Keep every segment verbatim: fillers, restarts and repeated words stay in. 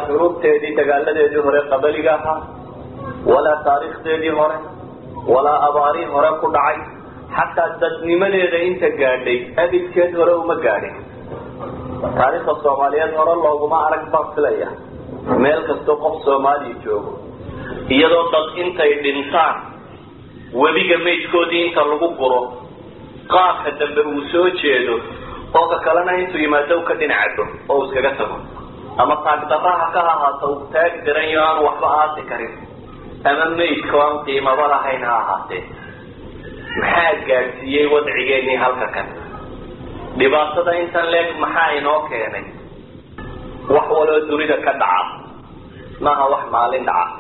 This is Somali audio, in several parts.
حروب تيدي تقال لدي هوري قبليها ولا تاريخ تيدي هوري ولا أباري هوري كدعي حتى تدنيمني إذا انت قادي أبي كيد هوري وما قادي تاريخ الصوماليات هوري الله وما أرك باقلية ميلك استوقف صومالي جوغو iyadoo dad intay dhintaan wadiga meydkoodii inta lagu guro qaabka dambe uu soo jeedo oo ka kalena intuu yimaado ka dhinacdo oo iskaga tago ama taagdaraha ka ahaato taag dirayo aan waxba aasi karin ama meydku aan qiimaba lahayn ha ahaatee maxaa gaarsiiyey wadcigeennii halka kan dhibaatada intan leeg maxaa inoo keenay wax waloo dunida ka dhaca maaha wax maalin dhaca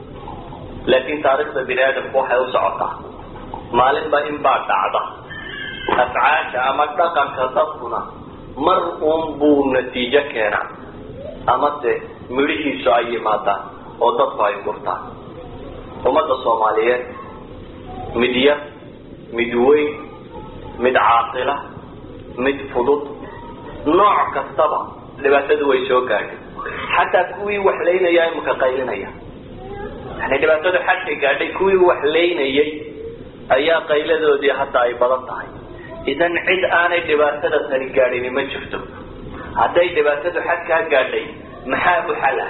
لكن تاريخ بني آدم هو حيوسعطه مالين با إن بعد عضا أفعاش أما دقا كتبنا مرء بو نتيجة كينا أما تي مريكي شعي ماتا وضطفا يقرطا ومدى الصومالية مدية مدوي مد عاقلة مد فضوط نوع كتبا لباتدوي شوكاك حتى كوي وحلين يا مكاقيلين يا يعني dhibaatada xadka gaadhay kuwii wax leynayay ayaa qayladoodii hatta ay badan tahay idan cid aanay dhibaatada tani gaadhin ma jirto haday dhibaatada xadka gaadhay maxaa u xala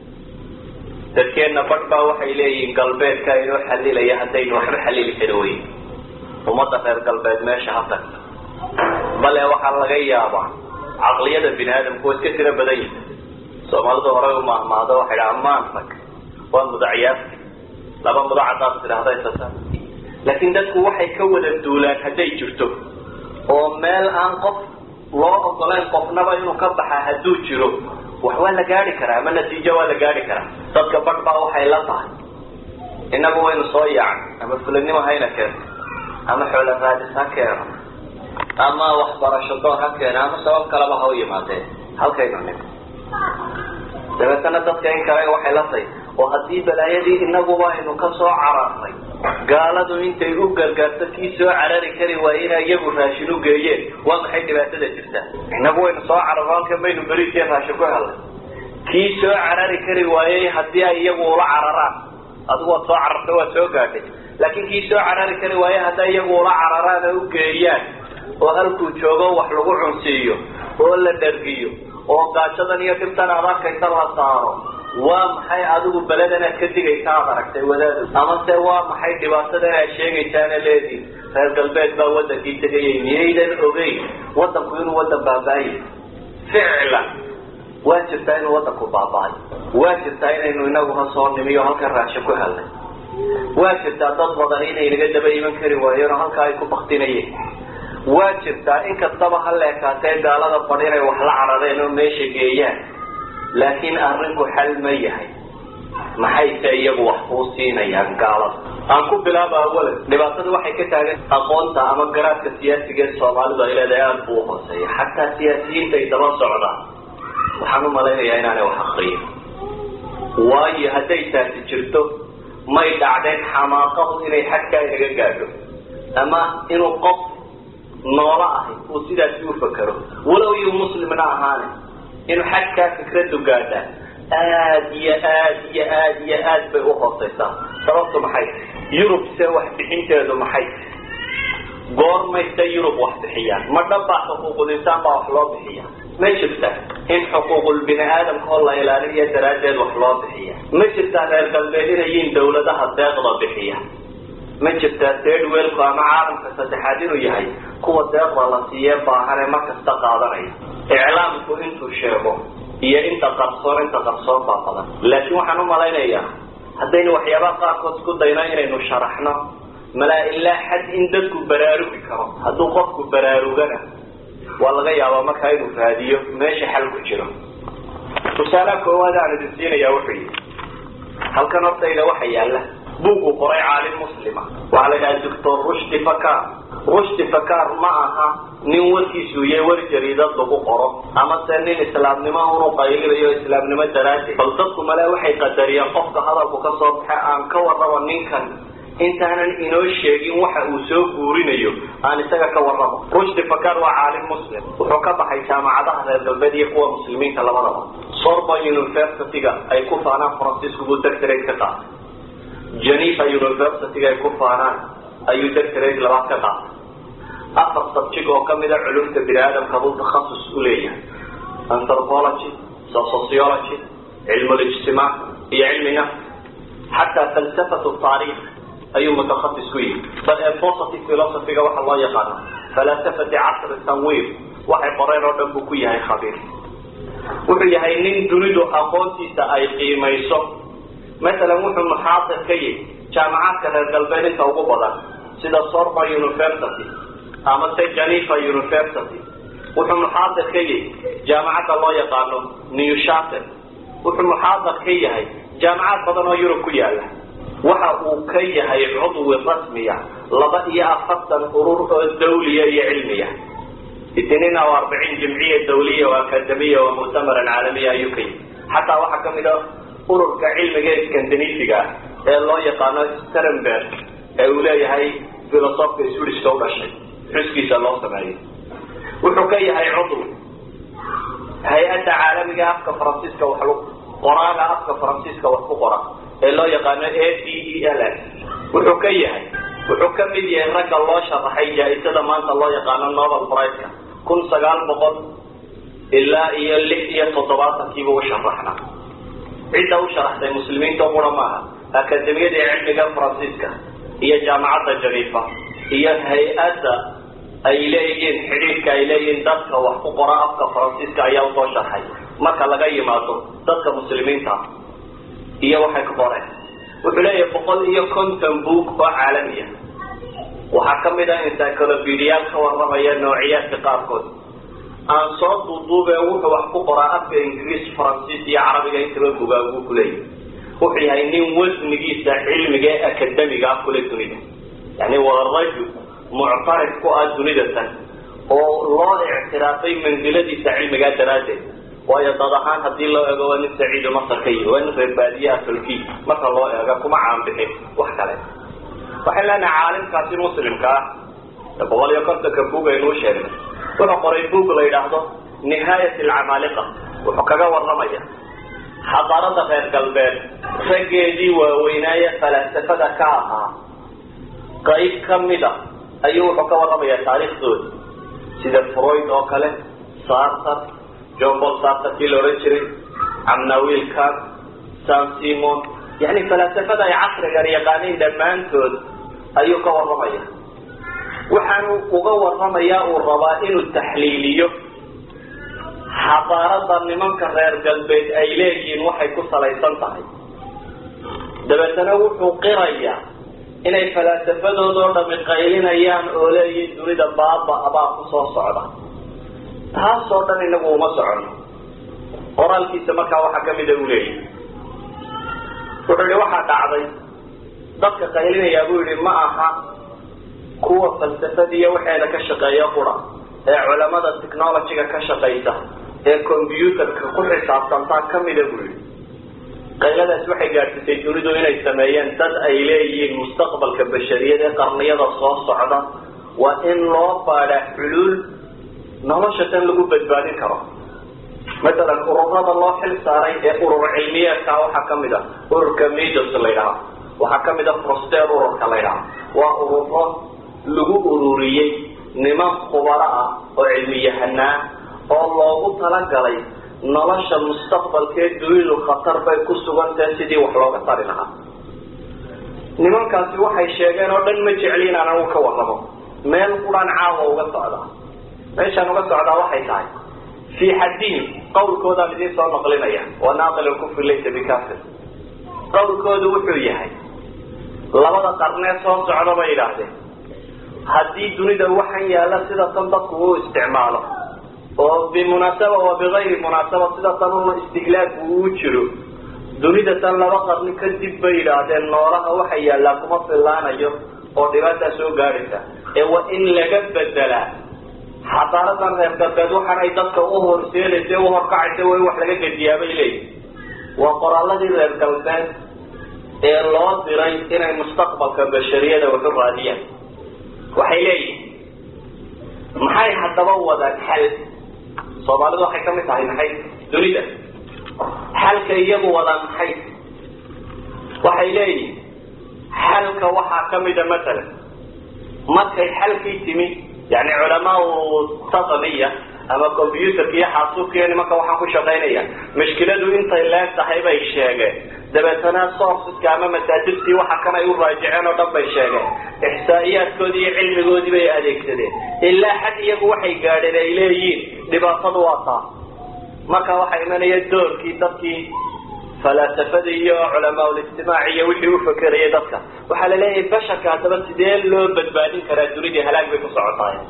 dadkeena badba waxay leeyihiin galbeedka inuu xalilaya haday waxba xalili karin umada reer galbeed meesha hadda bale waxa laga yaabaa aqliyada bini'aadamku iska tira badan yihiin Soomaalidu hore u maahmaado waxa dhamaantak ومدعيات لما مدعات في هذا السنة لكن ذلك وحي كود الدولان هدي جرته ومال أنقف الله أطلع قف نبى ينقبح هدو جرو وحوالنا جاري كرا ما النتيجة ولا جاري كرا صدق بربع وحي لطع إنه هو ينصيع أما فلني ما هينا كان أما حول الرادس هكذا أما وحبر الشطار هكذا أما سواء كلامه هو يماته هل كيف نعمل لما سنة تذكرين كرا وحي لطع وهذه بلايدي إنه واحد كسر عرفني قالوا أنت يقول قالت كيسو عراري كري وإنا يجوا راشلو جايين وما حد بيعتذر جدا إنه هو إنه صار عرفان كم بينه بريء كيف هشكوه هلا كيسو عراري كري وإيه هدي يجوا ولا عرران أدوى صار عرفوا سوقاتي لكن كيسو عراري كري وإيه هدي يجوا ولا عرران وجايين وهلكوا شوقوا وحلقوا عنسيو ولا درجيو وقاشدني يكتنا راك يطلع صاروا ومحي عدو بلدنا كدي جيتان ركتي ولاد أما سوا محي دباستنا الشيء جيتان الذي هذا البيت بوده في تجيين يريدن أغي وطن كون وطن باباي فعلا واجب تاين وطن كباباي واجب تاين إنه إنه صار نميه هالك الراشكو هلا واجب تاطط وضعين إلى جد بي من كريوه هالك هايكو بختينيه واجب تاين كطبع هلا كاتين دالة بدينا وحلا عرضين وماشي جيان لكن أرنكو حل ما يحي ما حيث يجوا وحوسين ينقالط أنكو بلاب أولا لبعض وحي كتاجة أقول أما قرأت السياسي جالس صومال ضايلة ديان بوخصي حتى السياسيين تيدرون صعدا وحنو ملايه يعني أنا وحقين واي هدي تجرته ما يدعدين حماقه إلي حتى يجاجه أما إنه قف نوراءه وسيدا يفكره ولو يو مسلمنا هانه إنه حتى فكرته قاعدة آد يا آد يا آد يا آد بأخصيصا صرفته محي يوروب سوى واحد بحين كذا محي قور ما يستي يوروب واحد حيان ما دبع حقوق الإنسان بأحلام بحيان ما شفته إن حقوق البني آدم الله إلى ريا درجات وأحلام بحيان ما شفته القلبين يين دولة هتاخذ بحيان ما شفته تيد ويلقى مع عالم فستحادين وياي قوة دابة لسيا باهنا ما كستقاضي إعلامكم أنتوا الشيخون هي أنت قصور أنت قصور باطلا لكن وحنا ملاينا إياه هدين وحيابا قاقوت كدينا إنه شرحنا ملا إلا حد إندتكو برارو بكرم هدو قفكو برارو غنا والغا يابا ما كاينو فهديو ماشي حلقو جيرو وسالاك هو هذا عن الدين يا وحي هل كان أبطى إلى وحي الله بوكو قرأي عالم مسلمة وعلى الدكتور رشد فكار رشد فكار معها نيوتي سوية ورجريدة لقو قرب أما سنين إسلام نما هو قايل بيو إسلام نما دراسي فلتقو ملا وحي قدريا قفك هذا بكسر حقان كور روانين كان انت أنا إنو الشيقين وحا أسوق ورينيو أنا ساقا كور ربا رشد فكار وعالم مسلم وحكا بحي سامع ظهر البلد يقوى مسلمين كالبضبا Sorbonne University ay ku faanaan Francisco buu doctorate ka qaatay. Geneva University ay ku faanaan ayuu doctorate labaad ka qaatay. afar subject oo kamid ah culumta bini'aadamka uu takhasus u leeyahay. Anthropology, sociology, علم الاجتماع iyo cilmiga حتى فلسفة التاريخ أي متخصص فيه بل positive philosophy waxa loo yaqaan فلسفة عصر التنوير waxay qoreen oo dhan ku yahay khabiir wuxuu yahay nin dunidu aqoontiisa ay qiimayso مثلا wuxuu muxaadir ka yahay jaamacadka reer galbeedka ugu badan sida Sorbonne University ama Geneva University wuxuu muxaadir ka yahay jaamacadda loo yaqaan Neuchâtel wuxuu muxaadir ka yahay jaamacad badan oo Yurub ku yaala waxa uu ka yahay cudwi rasmiya laba iyo afartan urur oo dawliye iyo cilmiya اثنين وأربعين جمعية دولية وأكاديمية ومؤتمرا عالمية يوكي حتى waxa kamida ururka cilmiga Scandinavia ee loo yaqaan Sternberg ee uu leeyahay philosophy Swedish soo dhashay xuskiisa loo sameeyay wuxuu ka yahay cudwi hay'adda caalamiga afka Faransiiska waxa lagu qoraaga afka Faransiiska wax ku qora ee loo yaqaan A D E L S wuxuu ka yahay wuxuu ka mid yahay ragga loo sharaxay jaayisada maanta loo yaqaan Nobel Prize kun sagaal boqol ilaa iyo lix iyo toddobaatan kiiba u sharaxna cid uu sharaxay muslimiinta oo maaha akademiyada cilmiga Faransiiska iyo jaamacadda Geneva iyo hay'adda ay leeyihiin xiriirka ay leeyihiin dadka wax ku qora afka Faransiiska ayaa u soo sharaxay marka laga yimaado dadka muslimiinta iyo waxay ku qoreen wuxuu leeyahay boqol iyo konton buug oo caalami ah waxa kamid ah encyclopedia ka warramaya noocyada qaarkood aan soo duuduubay wuxuu wax ku qoraa afka Ingiriis Faransiis iyo Carabiga inta buugaag ku leeyahay wuxuu yahay nin wasnigiisa cilmiga akademiga ku leeyahay yani waa rajul mu'tarif ku ah dunida tan oo loo ictiraafay manziladiisa cilmiga daraadeed waayo dadahaan hadii loo eego nin saciid Masar ka yahay wan reebadiya tulki marka loo eego kuma caan bixin wax kale waxa lana caalimkaasi muslimka ah boqol iyo konton ka buug ay noo sheegay wuxuu qoray buug la yiraahdo نهاية العمالقة wuxuu kaga warramaya xadaarada reer galbeed rageedii waaweynaaya falsafada ka ahaa qayb kamida ayuu wuxuu ka warramaya taariikhdooda sida Freud oo kale Sartre John Paul Sartre kii loo jiray Immanuel Kant Saint-Simon yani falsafada ay casriga yaqaaneen dhamaantood ayuu ka warramaya waxaanu uga warramaya uu rabaa inuu taxliiliyo xadaarada nimanka reer galbeed ay leeyihiin waxay ku salaysan tahay dabeetana wuxuu qirayaa inay falsafadooda dhami qaylinayaan oo leeyihiin dunida baaba aba ku soo socda taas oo dhan inagu uma socono qoraalkiisa markaa waxa kamid ah uu leeyahay wuxuu waxa dhacday dadka qaylinaya buu yiri ma aha kuwa falsafadiya waxayna ka shaqeeya qura ee culimada technology-ga ka shaqeeyta ee computer-ka ku xisaabtanta kamid ah buu yiri qayladaas waxay gaartay dunidu inay sameeyaan dad ay leeyihiin mustaqbalka bashariyada ee qarniyada soo socda waa in loo baadha xulul nolosha tan lagu badbaadin karo مثلا ururada loo xil saaray ee urur cilmiyeedka waxa kamid ah ururka Meadows la yiraahdo waxa kamid ah Froster ururka la yiraahdo waa ururo lagu ururiyay niman khubara ah oo cilmiyahana oo loogu talagalay nolosha mustaqbalka dunidu khatar bay ku sugan tahay sidii wax looga tari lahaa nimankaasi waxay sheegeen oo dhan ma jeceliin aan ka warramo meel quraan caawa uga socda meeshan uga socda waxay tahay في حدين قول كودا الذي صار نقلنا وناقل الكفر ليس بكافر قول كودا وحوية هاي لبدا قرنية صار سعر ما إلهده هدي دوني وحي يالا سيدة تنطقه استعماله وبمناسبة وبغير مناسبة سيدة تنطقه استقلال ووجره دوني دا لبدا قرنية كذب بإلهده النورة وحي يالا كما في الله نجو ودبات سو غارسة وإن لقد بدلا حضارة reer galbeed waxaan ay dadka u horseeday oo horkacay way wax laga gadiyaabay leey waa qoraaladii reer galbeed ee loo diray inay mustaqbalka bashariyada wax u raadiyaan waxay leeyihiin maxay hadaba wadaan xal Soomaalidu waxay kamid tahay maxay dunida حلك يجوا ولا محي وحيلي حلك وحا كمدة مثلا مكي حلك يتمي يعني علماء تقنية أما كمبيوتر كي حاسوب يعني ما كوا حكوا شغالية مشكلة دو أنت اللي صاحبة الشاقة دبتنا صورت كأمام مساجدتي وحكما يقول راجعين وطب الشاقة إحصائيات كودي علم كودي بي أديك تدي إلا حد يقول وحي قادر إليين لباطة واطة ما كوا وحي من يدور كي تبكي فلاسفة علماء الاجتماعية وحي وفكر يدفك وحال ليه بشر كاتبت ديل لو بدبادين كرادوري هلاك بيكسو عطايا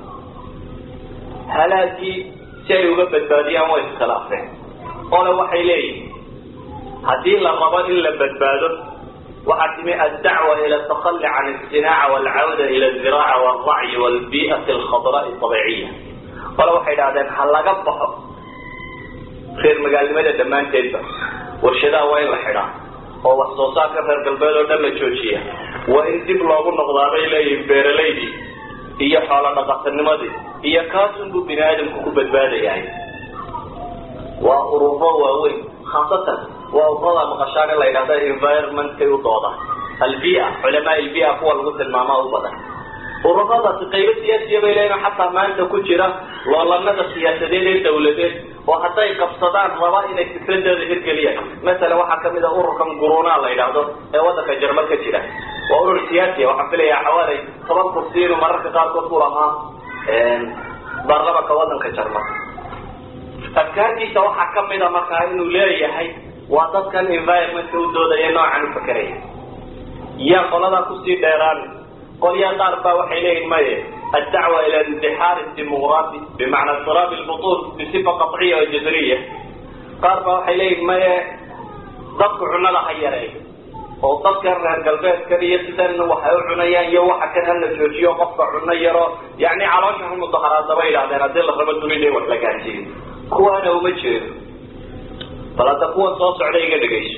هلاكي شيء وقبل بادية ويسخلافه قال وحي ليه هذه الربان إلا بدباده وحتمي الدعوة إلى التخلي عن الصناعة والعودة إلى الزراعة والرعي والبيئة الخضراء الطبيعية قال وحي لهذا حلا قبحه خير مقال لماذا دمان تلبس والشداء وين الحرام هو الصوصات كفر قلبه ودم الجوشية وإن دب لغو نقضاري ليه بيرليدي هي حالة نقص النماذج هي كاسم ببناء آدم كوكو بدبادة يعني وأوروبا ووين خاصة وأوروبا مقشان الله إلى هذا environment كيو ضوضة البيئة علماء البيئة هو الغد الماما وبدا أوروبا تقيب السياسية بيلينا حتى ما أنت كجرة والله نذا السياسيين الدولتين وحتى يقصدان ربائن الفكرة الهرقلية مثلا وحكم إذا أوركم قرونا الله إلى هذا وذاك جرمال كجرة وأورو السياسية وحفلها حوالي طبعا كرسين ومرة قطار كطولها برلما كوادن كجرمال أفكار دي سواء حكم إذا ما كانوا لا يحي وعطت كان environment ودودة ينوع عن فكرين يا قلنا كسي ديران قل يا طالبا وحيلين مايه الدعوة إلى الاندحار الديمقراطي بمعنى اضطراب البطون بصفة قطعية وجذرية قاربا وحيلين مايه ضبط عنا لحيرين وضبط كان قلبات كريه تتن وحيو عنيان يوحا كان الجوجي وقفع عنيرا يعني علاشهم المظاهرات ضبيل هذا هذه اللي خربت دوني وحلقاتين كوانا ومجهر فلا تقوى الصوص عليه قدقيش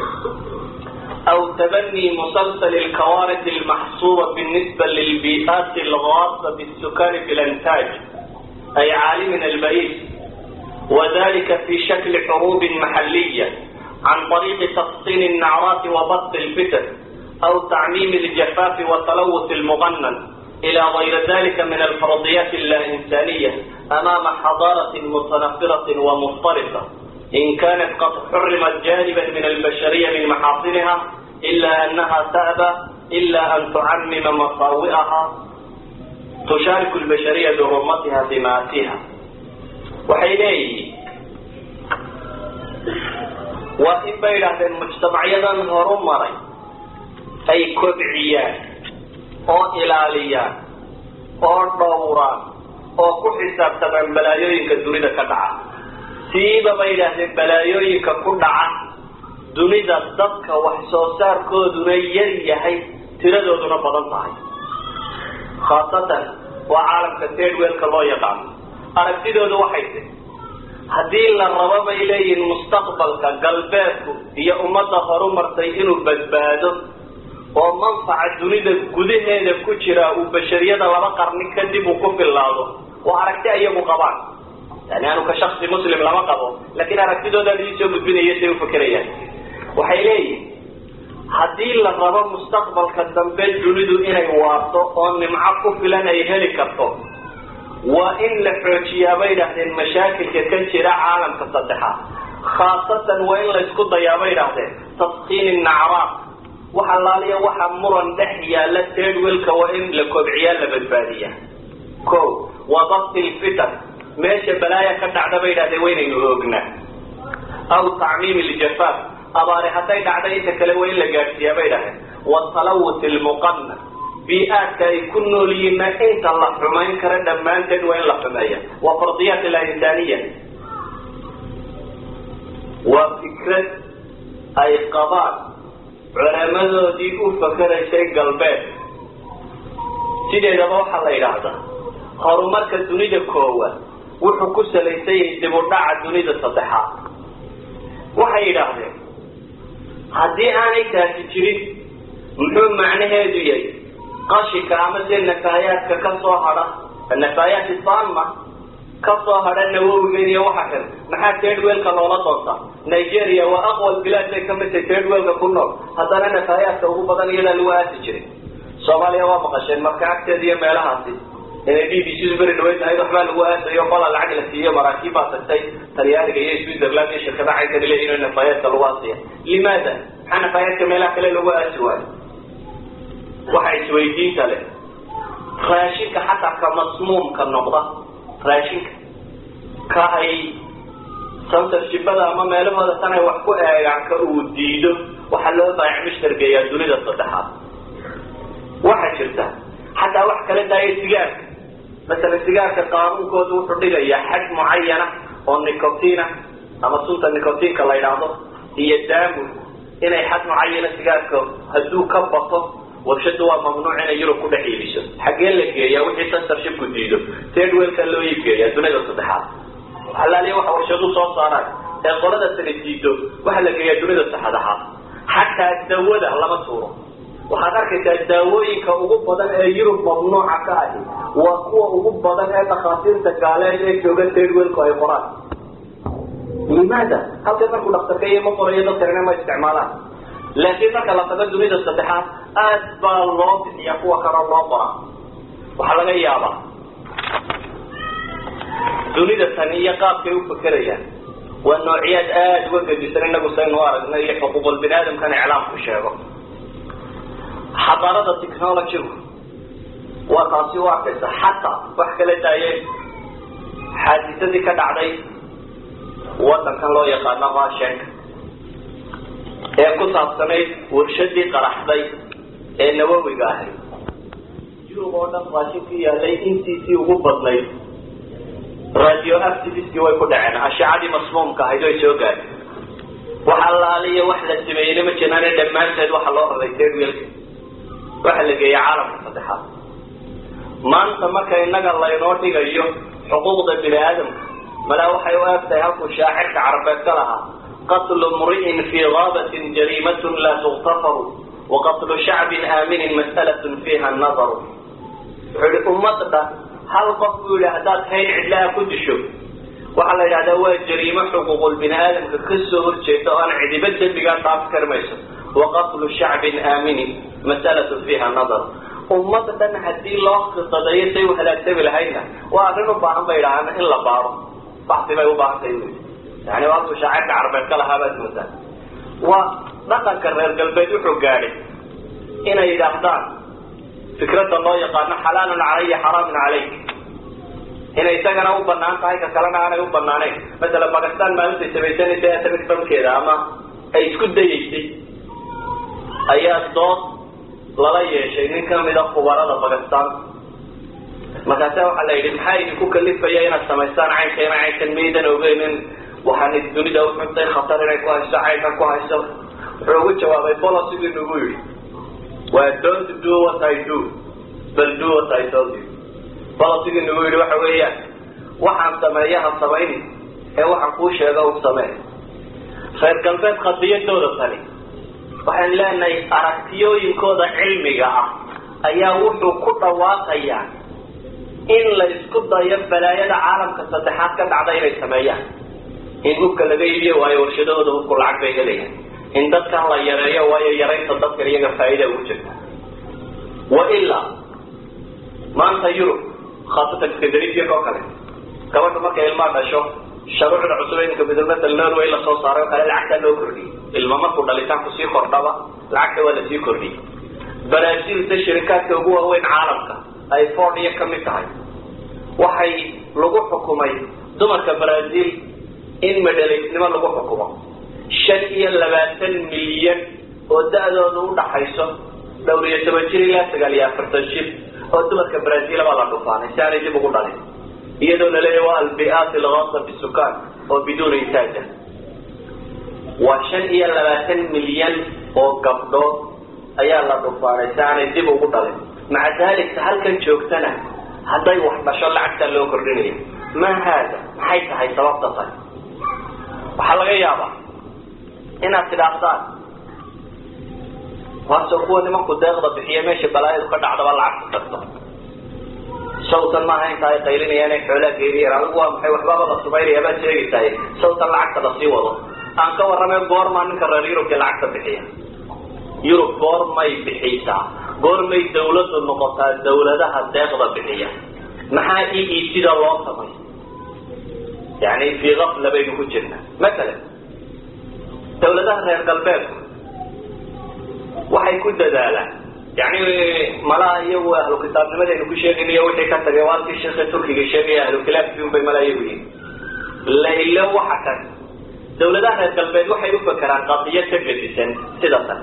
أو تبني مسلسل الكوارث المحصورة بالنسبة للبيئات الغاصة بالسكان في الانتاج أي عالم البئيس وذلك في شكل حروب محلية عن طريق تفصيل النعرات وبث الفتن أو تعميم الجفاف والتلوث المغنن إلى غير ذلك من الفرضيات اللا إنسانية أمام حضارة متنفرة ومفترسة إن كانت قد حرمت جانبا من البشرية من محاصنها إلا أنها تأبى إلا أن تعمم مصاوئها تشارك البشرية برمتها في مآسيها وحينئذ وإن بينات المجتمعية هرمري أي كبعيات أو إلاليات أو دوران أو كحساب تبع بلايوين كدوريدة كدعا سيبا بينات بلايوين كدعا دونيدا ضدك وحسوسار كودنا يريحي تردو دونا بضنطاي خاصة وعالم كثير ويلك الله يقام أركتدو دو وحيدي هذه الرباب إليه المستقبل كقلباتك هي أمة هرمرتي إنو بدباده ومنفعة دونيدا قده هذا كتيرا وبشرية لما قرني كذب وكف الله وأركتي أي مقابل يعني أنا كشخص مسلم لما قبل لكن أركتدو ده ليسو بدبنية يسيو فكريات وحيلي هذه الرباب مستقبل كالدنبال دونيدو إني وارتو وأن معكو فلان يهلي كرتو وإن لحوشيا بين المشاكل كتنشر عالم كالصدحة خاصة وإن لسكت يا بين تسخين النعرات وحلالية وحمرا دحيا لتدولك وإن لكبعيا لبدبادية كو وضبط الفتن ماشي بلايا كتعد بين وين ينهوقنا أو تعميم الجفاف أباري حتى يدعي تكلموا إلا قارسيا بينها والتلوث المقنن بيئات يكونوا لينا انت الله حمين كرد ما انت وين الله حماية وفرضيات الإنسانية وفكرة أي قضاء علماء دي أفكر شيء قلبات سيدي دبوح الله إلهذا هرمارك الدنيا كوة وحكوسة ليسي دمردع الدنيا السطحات وحي إلهذا هذه أنا كاتشري محو معنى هذا قاشي كامل النفايات ككسوهرة النفايات الطامة كصا هذا النووي جيني وحكر محا تيدويل كلولا طوسا نيجيريا وأقوى البلاد زي كم تيدويل ككنور هذا أنا فايات أو بدن إلى الوقت تجري صوماليا ومقشين مركعك تدي مالها سي إن بي بي سي زبر الوقت هاي رحمن الوقت يقال العجلة فيه مراكب تستي تريان جاي سويسرلاند يشركة عايزة ليه إنه فايات الواسية لماذا؟ حنا فايات كمالها كلا الوقت سواد waxay isweydiin kale raashinka xataa ka masmuumka noqda raashinka ka ay censorshipada ama meelahooda tan ay wax ku eegaan ka uu diido waxa loo baahay mushtargeeya dunida saddexaad waxa jirta xataa wax kale daayay sigaarka مثلا sigaarka qaanuunkoodu wuxuu dhigayaa xad muayana oo nikotina ama sunta nikotinka la yiraahdo iyo daamu inay xad muayana sigaarka haduu ka bato warshadu waa mamnuuc in yiro ku dhaxeeliso xagee la geeyaa wixii censorship ku diido tedwelka loo iibgeeyaa dunida saddexaad halaaliye waxa warshadu soo saaraan ee qolada sanadiido waxa la geeyaa dunida saddexaad xataa dawada lama tuuro waxaad arkaysaa daawooyinka ugu badan ee yurub mamnuuca ka ah waa kuwa ugu badan ee dhakhaatiirta gaaleed ee jooga tedwelka ay qoraan limaada halka markuu dhakhtarka ma qorayo dadkana ma isticmaalaan laakiin marka la tago dunida saddexaad aad baa loo bixiyaa kuwa kale loo qoraa waxa laga yaabaa dunida tan iyo qaabkay u fakerayaan waa noocyad aad uga gedisan inagu saynu aragnay iyo xuquuqul bini'aadamkan iclaamku sheego xadaarada technology waa taasi waa kaysa xataa wax kale daayay xaadisadii ka dhacday wadankan loo yaqaano raashinka ee ku saabsanayd warshadii qaraxday ee nawawiga ahayd yurub oo dhan raashinkii yaalay intiisii ugu badnayd radioactivity way ku dhaceen ashacadii masmuumka ahayd way soo gaadhay waxa laaliya wax la sameeyay ma jiraan dhammaanteed waxa loo raray tedwelka waxa la geeyay caalamka saddexaad maanta marka inaga laynoo dhigayo xuquuqda bini'aadamka mala waxay u aagtahay halkuu shaacirka carabeed ka lahaa قتل امرئ في غابة جريمة لا تغتفر وقتل شعب آمن مسألة فيها النظر أمتنا هل قتلوا لأهدات هين عدلاء كدشو وعلى الأدوات جريمة حقوق البناء آدم كخسه الشيطان عدبت بقى طعب كرميسة وقتل شعب آمن مسألة فيها النظر أمتنا هدي الله قصديتي وهلا تبي لهينا وأغنوا بعض بيرعانا إلا بعض بعض ما يوبع سيوي يعني وقت شاعر عربي كلها بس مثلا ونقل كرر قلبي وحقاري إن إذا أخذان فكرة الله يقال حلال علي حرام عليك هنا يسجن أو بنان كايك كلام أنا أو بنانين مثلا باكستان ما يمسك سبيتني تأثبت بم كذا أما أي سكود يجتي أي أصدق لا يشيء إن كان من الخبراء باكستان مثلا سوى على الحي يكون كلف بيانا السماستان عين كيما عين كميدا وبين waxaan dunida u xintay khatar inay ku hayso cayna ku hayso wuxuu ugu jawaabay policy nagu yiri waa don't do what I do but do what I told you policy nagu yiri waxa weeyaan waxaan sameeyaha sameeyay ee waxaan ku sheego u sameey khayr galbeed qadiyadooda tani waxaan leenahay aragtiyooyinkooda cilmiga ah ayaa wuxuu ku dhawaaqayaa in la isku dayo balaayada caalamka saddexaad ka dhacday inay sameeyaan in hubka laga iibiyo waayo warshadooda hubku lacag bay helayaan in dadkan la yareeyo waayo yaraynta dadka iyaga faa'iido ugu jirta wa illa maanta yurub khaasatan Skandinavia oo kale gabadha markay ilma dhasho shuruucda cusub ee ka beddelmada Norway la soo saaray kale lacagta loo kordhiyay ilma markuu dhalitaan ku sii kordhaba lacagta waa la sii kordhiyay Brazil ta shirkadka ugu weyn caalamka ay Ford iyo kamid tahay waxay lagu xukumay dumarka Brazil in madalisnimo lagu xukumo shan iyo labaatan milyan oo da'doodu u dhaxayso dhowr iyo toban jir ilaa sagaal iyo afartan jir oo dumarka Brazil baa la dhufaanay si aanay dib ugu dhalin iyadoo la leeyahay waa albi'at alghassa bisukaan oo biduun intaaja waa shan iyo labaatan milyan oo gabdhood ayaa la dhufaanay si aanay dib ugu dhalin maca dalika halkan joogtana hadday wax dhasho lacagta loo kordhinayo ma hada maxay tahay sababta tahay waxa laga yaabaa inaad tidhaahdaan waa soo kuwa nimanku deeqda bixiya meesha balaayadu ka dhacdaba lacagta tagto صوتا ما هين تاي قيلين يعني حولا كيري رأوا محي وحباب الله سبحانه يبان شيء تاي صوتا العكس بسي وضع أنك ورمي بور ما نكرر يروك العكس بحيا يروك بور ما يبحيسا بور ما الدولة النقطة الدولة ده هتاخد بحيا محاكي يسيد الله سبحانه يعني في غفلة بينه الجنة مثلا دولة ده غير قلبك وحيكون دلالة يعني ملاهي وأهل الكتاب لماذا ينكو شيء إنه يوحي كتر يوالك الشيخ التركي الشيخ أهل الكلاب فيهم بملاهي بهم لا إلا وحكا دولة ده غير قلبك وحي يفكر عن قضية تجد سن سيدة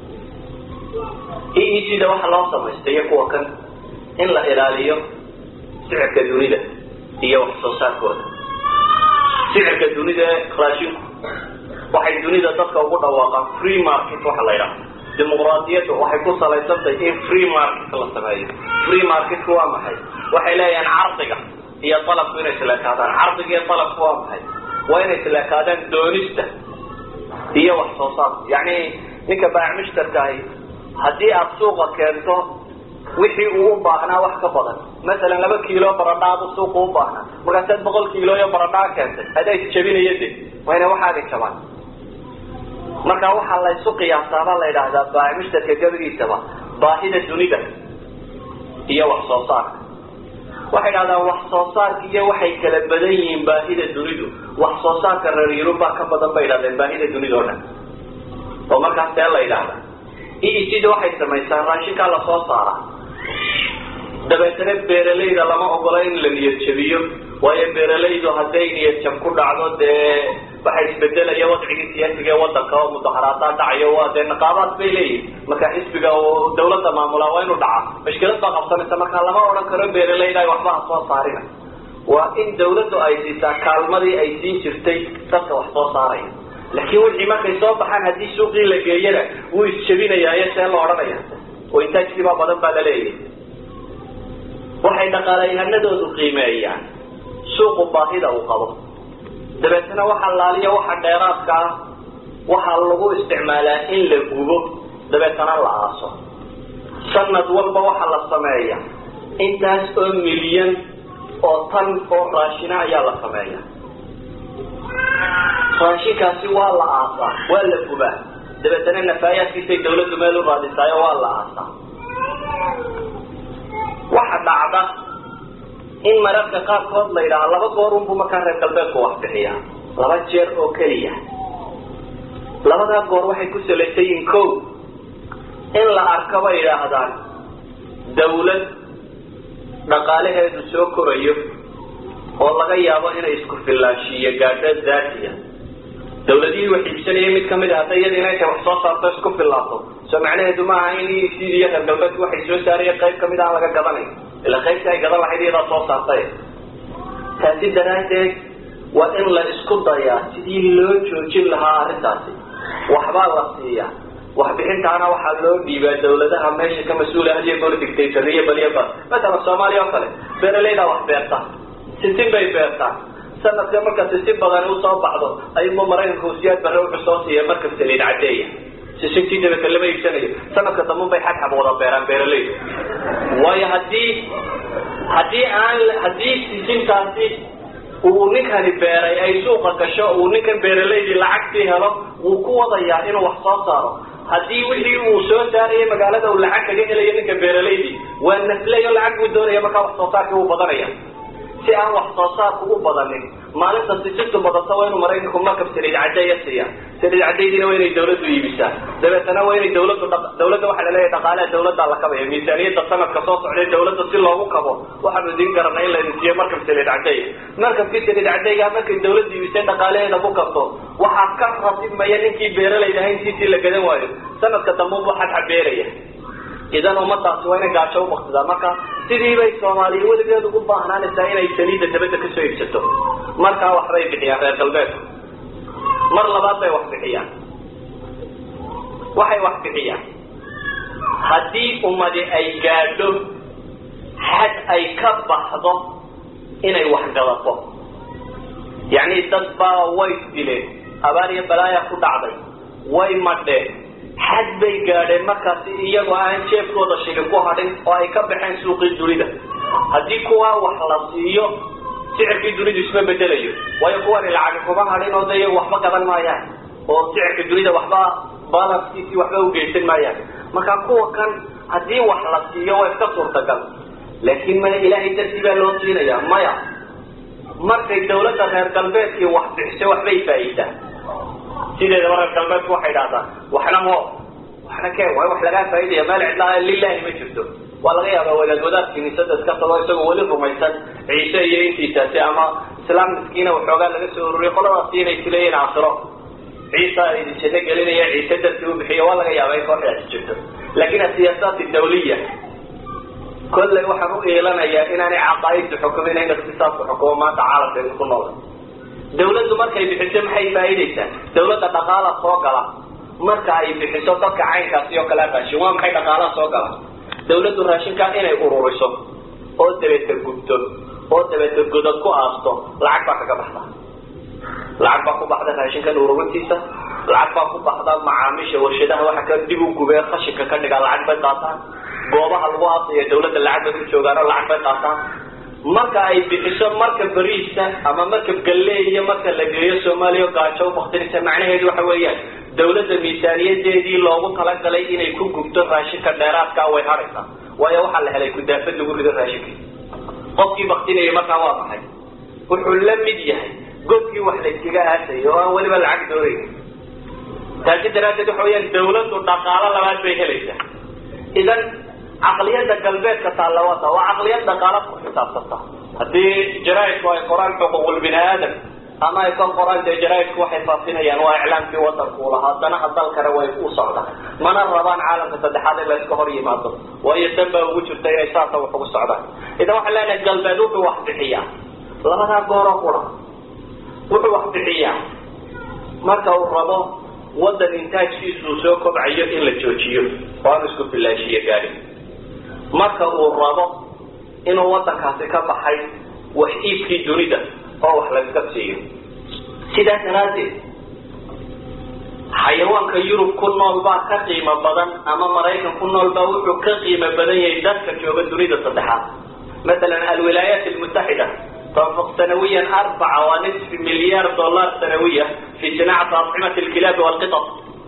إيه سيدة وحا الله سمجد يقوى كان إن لا إلاليه سعر كدوني هي وحصوصات كودا سعر كدوني ده خلاشين waxay dunida dadka ugu dhawaaqaan free market waxa la yiraahdo dimuqraadiyadu waxay ku salaysantahay in free market la sameeyo free market waa maxay waxay leeyahay ardiga iyo talabku inay isla kaadaan ardiga iyo talabku waa maxay waa inay isla kaadaan doonista iyo wax soo saar yani ninka baac mushtarkaay hadii aad suuqa keento wixii uu u baahnaa wax ka badan مثلا laba kiilo baradhada suuqa u baahnaa markaad boqol kiilo iyo baradhada keentay haday jabinayeen waa inay waxa ay jabaan marka waxa la isku qiyaasaa la yiraahdaa baac mushtarka gabriisaba baahida dunida iyo wax soo saar waxa yiraahdaa wax soo saarka iyo waxay kala badan yihiin baahida dunidu wax soo saarka reer Yurub ka badan bay yiraahdeen baahida dunida oo dhan oo markaas la yiraahdaa ee sidoo waxay sameeyaan raashinka la soo saaraa dabeetana beeralayda lama ogola in la niyad jabiyo waayo beeralaydu haday niyad jab ku dhacdo de waxay isbedelayaan wadciga siyaasiga ee wadanka oo mudaharaadada dhacayo waa de naqaabad bay leeyihiin marka xisbiga oo dawladda maamula waa inuu dhaca mushkilad baa qabsanaysa marka lama oran karo beeralayda waxba soo saarina waa in dawladdu ay siisaa kaalmadii ay siin jirtay dadka wax soo saaraya laakiin wixii markay soo baxaan hadii suuqii la geeyana wuu isjabinayaa ee see loo oranaya oo intaajkiiba badan baa la leeyahay waxay dhaqaalayahanadoodu qiimeeyaan suuqa baahida uu qabo dabeetana waxa laaliya waxa dheeraadka waxa lagu isticmaalaa in la gubo dabeetana la aaso sanad walba waxa la sameeyaa intaas oo milyan oo tan oo raashina ayaa la sameeyaa raashinkaasi waa la aasaa waa la gubaa dabeetana nafaayaadkiisa dawladdu meel u raadisaayo waa la aasaa waxa dhacda in mararka qaarkood la yiraahdo laba goor uu markaa reer galbeedku wax bixiya laba jeer oo kaliya labada goor waxay ku saleeyeen koow in la arko way yiraahdaan dawlad dhaqaalaheedu soo korayo oo laga yaabo inay isku filaashiyo gaadho daatiya dawladii waxay ibsanayeen mid kamid ah iyada inay wax soo saarto isku filaato soo macnaheedu ma aha in Syria reer galbeedku waxay soo saarayeen qayb kamid ah laga gadanay ila qaybta ay gadan lahayd iyada soo saartay taasi daraadeed waa in la isku dayaa sidii loo joojin lahaa arrintaasi waxba la siiyaa wax bixintaana waxa loo dhiibaa dawladaha meesha ka mas'uula ah iyo politicians iyo baliyaba mesela Soomaaliya oo kale beeralayda wax beerta sisin bay beerta sanadka marka sisin badan uu soo baxdo ay Mareykanku siyaad barrow soo siiyay marka saliid cadeeya sisintii daba lama iibsanayo sanadka dambe bay xad xab wada beeraan beeralayda waayo hadii hadii aan hadii sisintaasi uu ninkan beeray ay suuqa gasho uu ninkan beeralayda lacagtii helo uu ku wadayaa inuu wax soo saaro hadii wixii uu soo saaray magaalada uu lacag kaga helayo ninka beeralayda waa nafleeyo lacag uu doonayo marka wax soo saarka uu badanaya si aan wax soo saarku u badanin maalinta sisintu badato waa inuu Mareykanku markab saliid cadeeya siiya saliid cadeeyina waa inay dawladdu iibisaa dabeetana waa inay dawladdu dawladda waxa la leeyahay dhaqaalaha dawladda la kabayo miisaaniyada sanadka soo socday dawladda si loogu kabo waxa uu diin garanay in la siiyo markab saliid cadeeya markabkii saliid cadeeya markay dawladdu iibisay dhaqaalaheeda ku kabto waxa ka ratibmaya ninkii beeralayda ahayntiisii la gadan waayo sanadka dambe waxa xabeeraya idan umadaasi waa inay gaajo u waqtidaa marka sidii bay Soomaaliya waligeed ugu baahnaaneysay inay saliida dabada ka soo iibsato marka wax bay bixiyaan reer galbeedku mar labaad bay wax bixiyaan waxay wax bixiyaan hadii ummadi ay gaadho had ay ka baxdo inay wax galato yani dad baa way dileen abaariya balaaya ku dhacday way madheen had bay gaadheen markaas iyagoo aan jeefkooda shilin ku hadhin oo ay ka baxeen suuqii dunida هدي كوا وحلصيو سعر في الدنيا اسمه بدليه ويا كوا العالم كما هذين وضيع وحبا قبل ما يعني وسعر في الدنيا وحبا بالانس كيسي وحبا وجيتين ما يعني ما كان كوا كان هدي وحلصيو ويكسر تكل لكن ما إلهي ترتيب اللوطين يا ما يا مركز الدولة غير قلبك واحد سوى حبي فايدة سيدة مرة قلبك واحد هذا وحنا مو وحنا كيف وحنا لا فايدة ما لعنا لله ما شفته والله يا أبو ولد ولد في نسبة كسر الله يسوي ولد وميسان عيسى ينتي تاسع أما سلام مسكينة وحوجا لقى الريقة راسين يتلين عصره عيسى يشتى قالين يا عيسى تسوي بحي والله يا أبو واحد شفته لكن السياسات الدولية كل واحد إعلان يا إن أنا عقائد حكومية إن اختصاص حكومة تعالى في القناة دولة مركز بحجم حي فايدة دولة تقالة صقلة مركز بحجم تك عين كسيو كلا بشوام حي تقالة صقلة دولة الراشين كان إنه أوروريسو أو تبت الجدود أو تبت الجدود كأسطو لعب بحق بحدا لعب بحق بحدا الراشين كان أوروريسا لعب بحق بحدا معامش وشده وحكى ديبو كبير خشك كان قال لعب بحدا goobaha lagu aasayo dawladda lacag ku joogaan oo lacag bay qaataan marka ay bixiso marka bariiska ama marka galleey iyo marka la geeyo Soomaaliya gaajo waqtigiisa macnaheedu waxa weeyaan dawladda miisaaniyadeedii loogu tala galay inay ku gubto raashinka dheeraadka way haraysaa waayo waxa la helay ku daafad lagu rido raashinka qofkii waqtigeeda marka waa baxay wuxuu la mid yahay godkii wax la iskaga aasayo oo waliba lacag dooray taasi daraaddeed waxa weeyaan dawladdu dhaqaale labaad bay helaysaa idan عقلية القلبات كتعلواتها وعقلية دقالات حسابتها هذه جرائد وقرآن حقوق البني آدم أما يكون قرآن دي جرائد وحفاظين يعني وإعلام في وطن كولها دنا هدال كروي وصعدة من الربان عالم تتدحاد الله يسكهري ماذا ويسمى وجود تيساته وحقوق الصعدة إذا وحلا القلبات وحد حياه لما قورا قورا وحد حياه مركا الربا ودى الإنتاج فيه سوسوكو بعيو إلا الجوجيو وانسكو بالله شيء قاري marka uu rabo inuu wadankaasi ka baxay wax iibkii dunida oo wax laga qabsiyo sida daraaddeed xayawaanka Yurub ku nool baa ka qiimo badan ama Mareykan ku nool baa wuxuu ka qiimo badan yahay dadka jooga dunida saddexaad مثلا الولايات المتحدة تنفق سنويا أربعة ونصف مليار دولار سنويا في صناعة أطعمة الكلاب والقطط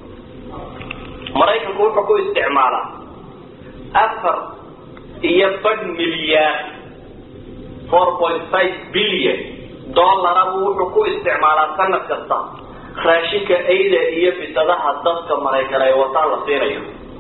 مريكان كون حكو استعمالها أكثر يبقى مليار أربعة فاصلة خمسة بليون دولار وحكو استعمالات سنة كستا خراشيك أيضا إيا في صداها الضغط مريكان يوطال صيريا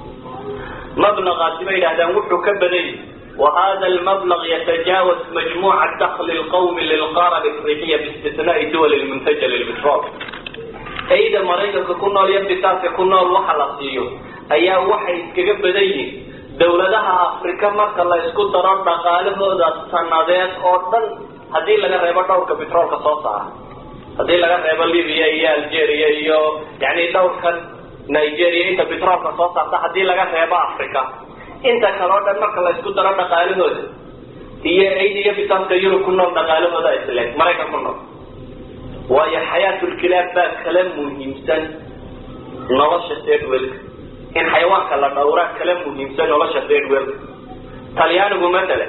مبلغ عزمين هذا وحكو كبدي وهذا المبلغ يتجاوز مجموع الدخل القومي للقارة الإفريقية باستثناء الدول المنتجة للبترول أيضا مريكان كنا اليبتاس كنا الوحلصيو أيها وحي كبدي دولتها أفريقيا مركا الله يسكت درار دقاله ذا سنادات أردن هذه لغا ريبا دورك بترول كصوصة هذه لغا ريبا ليبيا إيا الجيريا إيا يعني دورك نيجيريا إنت بترول كصوصة هذه لغا ريبا أفريقيا إنت كالوردن مركا الله يسكت درار دقاله ذا إيا أيدي يبتان كيورو كنا دقاله ذا إسلاك مريكا كنا وهي حياة الكلاب بقى كلام مهمسا نوش السيد ويلك إن حيوانك الله دورات كلام مهمسا نوش السيد ويلك طليانه مثلا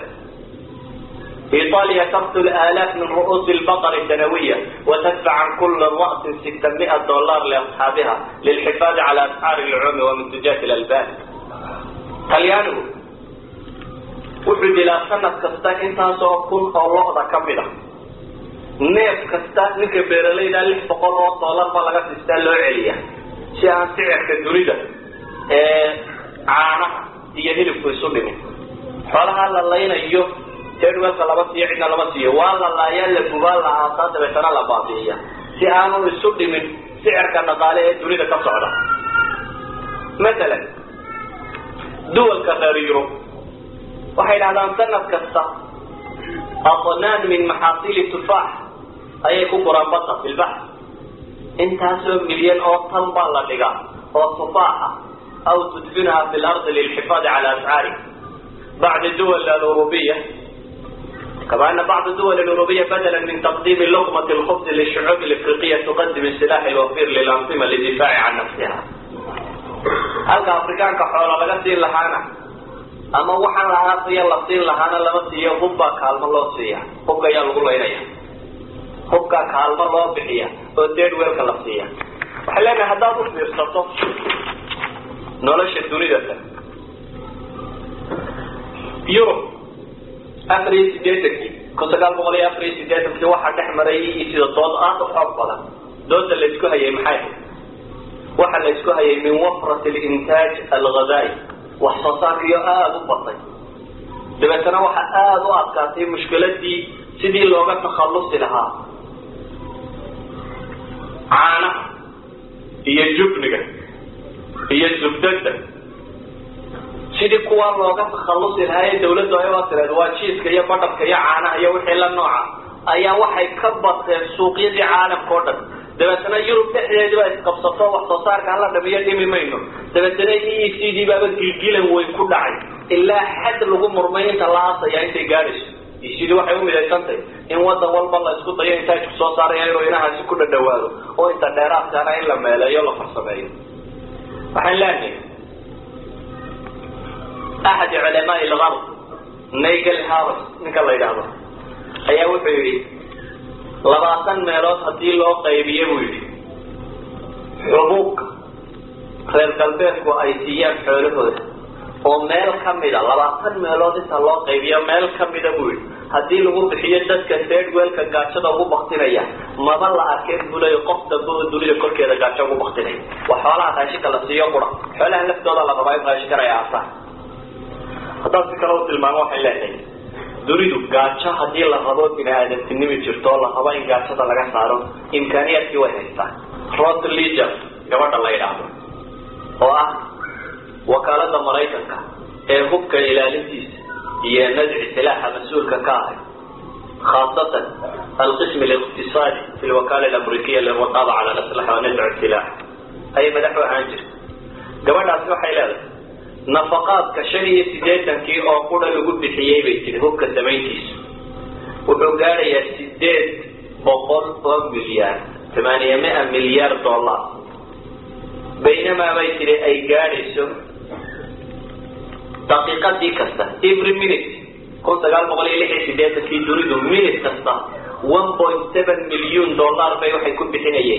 إيطاليا تقتل آلاف من رؤوس البقر سنويا وتدفع عن كل رأس ستمائة دولار لأصحابها للحفاظ على أسعار العلوم ومنتجات الألبان طليانه وحد إلى سنة كستا إنتا سوكون الله ذا كمدا neef kasta ninka beeralayda lix boqol oo dollar baa laga siistaa loo celiyaa si aan sicirka dunida ee caanaha iyo hilibku isu dhimin xoolaha la laynayo jadwalka laba siiyo cidna laba siiyo waa la laayaa la gubaa la aasaa dabeetana la baabi'iya si aanu isu dhimin sicirka dhaqaale ee dunida ka socda مثلا duwalka reer Yurub waxay dhahdaan sanad kasta أطنان من محاصيل التفاح أي كبرى بطة في البحر انت هسوى مليون أو طنبا لدقاء أو تفاحة أو تدفنها في الأرض للحفاظ على أسعاره بعض الدول الأوروبية كما أن بعض الدول الأوروبية بدلا من تقديم لقمة الخبز للشعوب الإفريقية تقدم السلاح الوفير للأنظمة للدفاع عن نفسها هل أفريقيا كحول غلطين لحانا ama waxaan la aafiya la siin lahaana lama siiyo hubba kaalmo loo siiya hubka ayaa lagu leynaya hubka kaalmo loo bixiya oo deed weelka la siiya waxa leeyahay haddaad u fiirsato nolosha dunida Europe afar iyo siddeetan kun sagaal boqol iyo afar iyo siddeetan waxa dhex maray sida dood aad u xoog badan doodda la isku hayay maxay waxa la isku hayay min wafrat al-intaj al-ghadai wax soo saarkiyo aad u batay dabeetana waxa aad u adkaatay mushkiladii sidii looga takhallusi lahaa caana iyo jubniga iyo zubdada sidii kuwa looga takhallusi lahaa dawladdu ay waasirad waa jiiska iyo badalka iyo caanaha iyo wixii la nooca ayaa waxay ka bateen suuqyadii caalamka oo dhan dabeetana Yurub dhexdeeda ay qabsato wax soo saarka la dhamiyo dhimi mayno dabeetana E C D baba gilgilan way ku dhacay ilaa xad lagu murmay inta la aasay intay gaadhayso E C D waxay u midaysantay in wada walba la isku dayo inta ay soo saarayaan inuu inaha si ku dhawaado oo inta dheeraadkana in la meelayo la farsameeyo waxaan leenahay أحد علماء الغرب نيجل هارس نقول له هذا أيه وحيري لبعضن ميلاد هدي له قيبية ويري حبوك خير قلبك وأيديان حوله وميل كميدا لبعضن ميلاد الله قيبية ميل كميدا ويري هدي له بحياة كثير ويل كجاتشة أبو بختنيا ما بلا أكيد دولا يقف تبو دولا يقول كذا جاتشة أبو بختنيا وحوالها هاشي كلا سياقورا حوالها نفس هذا لما بايد هاشي كلا يعصى هذا فكرة المعنى حلاه دوريدو قاتشة هذه اللحظات من هذا التنمي تشتغل لحظة إن قاتشة تلاقي صاروا إمكانيات كي وهيستا رات الليجا جوات الله يرحمه هو وكالة مريتك هبك إلى لنتيس هي نزع سلاح مسؤول ككاهن خاصة القسم الاقتصادي في الوكالة الأمريكية للرقابة على الأسلحة ونزع السلاح أي مدحوة عنجر جوات أسلحة إلى نفقات كشرية سديتا كي أقول لقد بحيي بيتي هو كثمانيتيس وحقار يا سديت بقول مليار ثمانمائة مليار دولار بينما بيتي أي قارسو دقيقة دي كستا every minute كنت قال مغلي لحي سديتا كي تريدو minute كستا one point seven مليون دولار بيو حيكون بحيي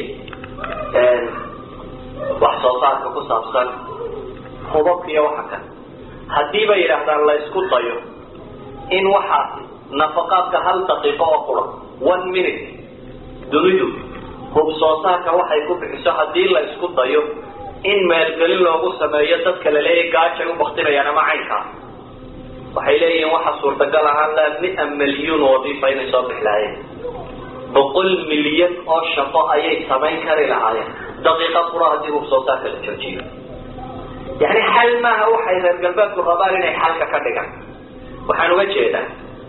وحصوصات كفصة خضبك وحكا هدي بيرهدان لا اسكو طيو إن وحا نفقاتك هل دقيقة وقرى one minute دوليدو هو بصوصاك وحا يكون بحسو هدي لا اسكو طيو إن ما يلقلين لوغو سمايتك لليه قاتشا وبختنا يعني ما عينكا وحيليه وحا صورتك لها مئة مليون وظيفة يصبح لها بقول مليون أو شفاء أي سمين كاري لها دقيقة قرى هدي بصوصاك للتوجيه يعني حل ما هو حيث القلبات والرضار إنه حالك كردقا وحانو وجهه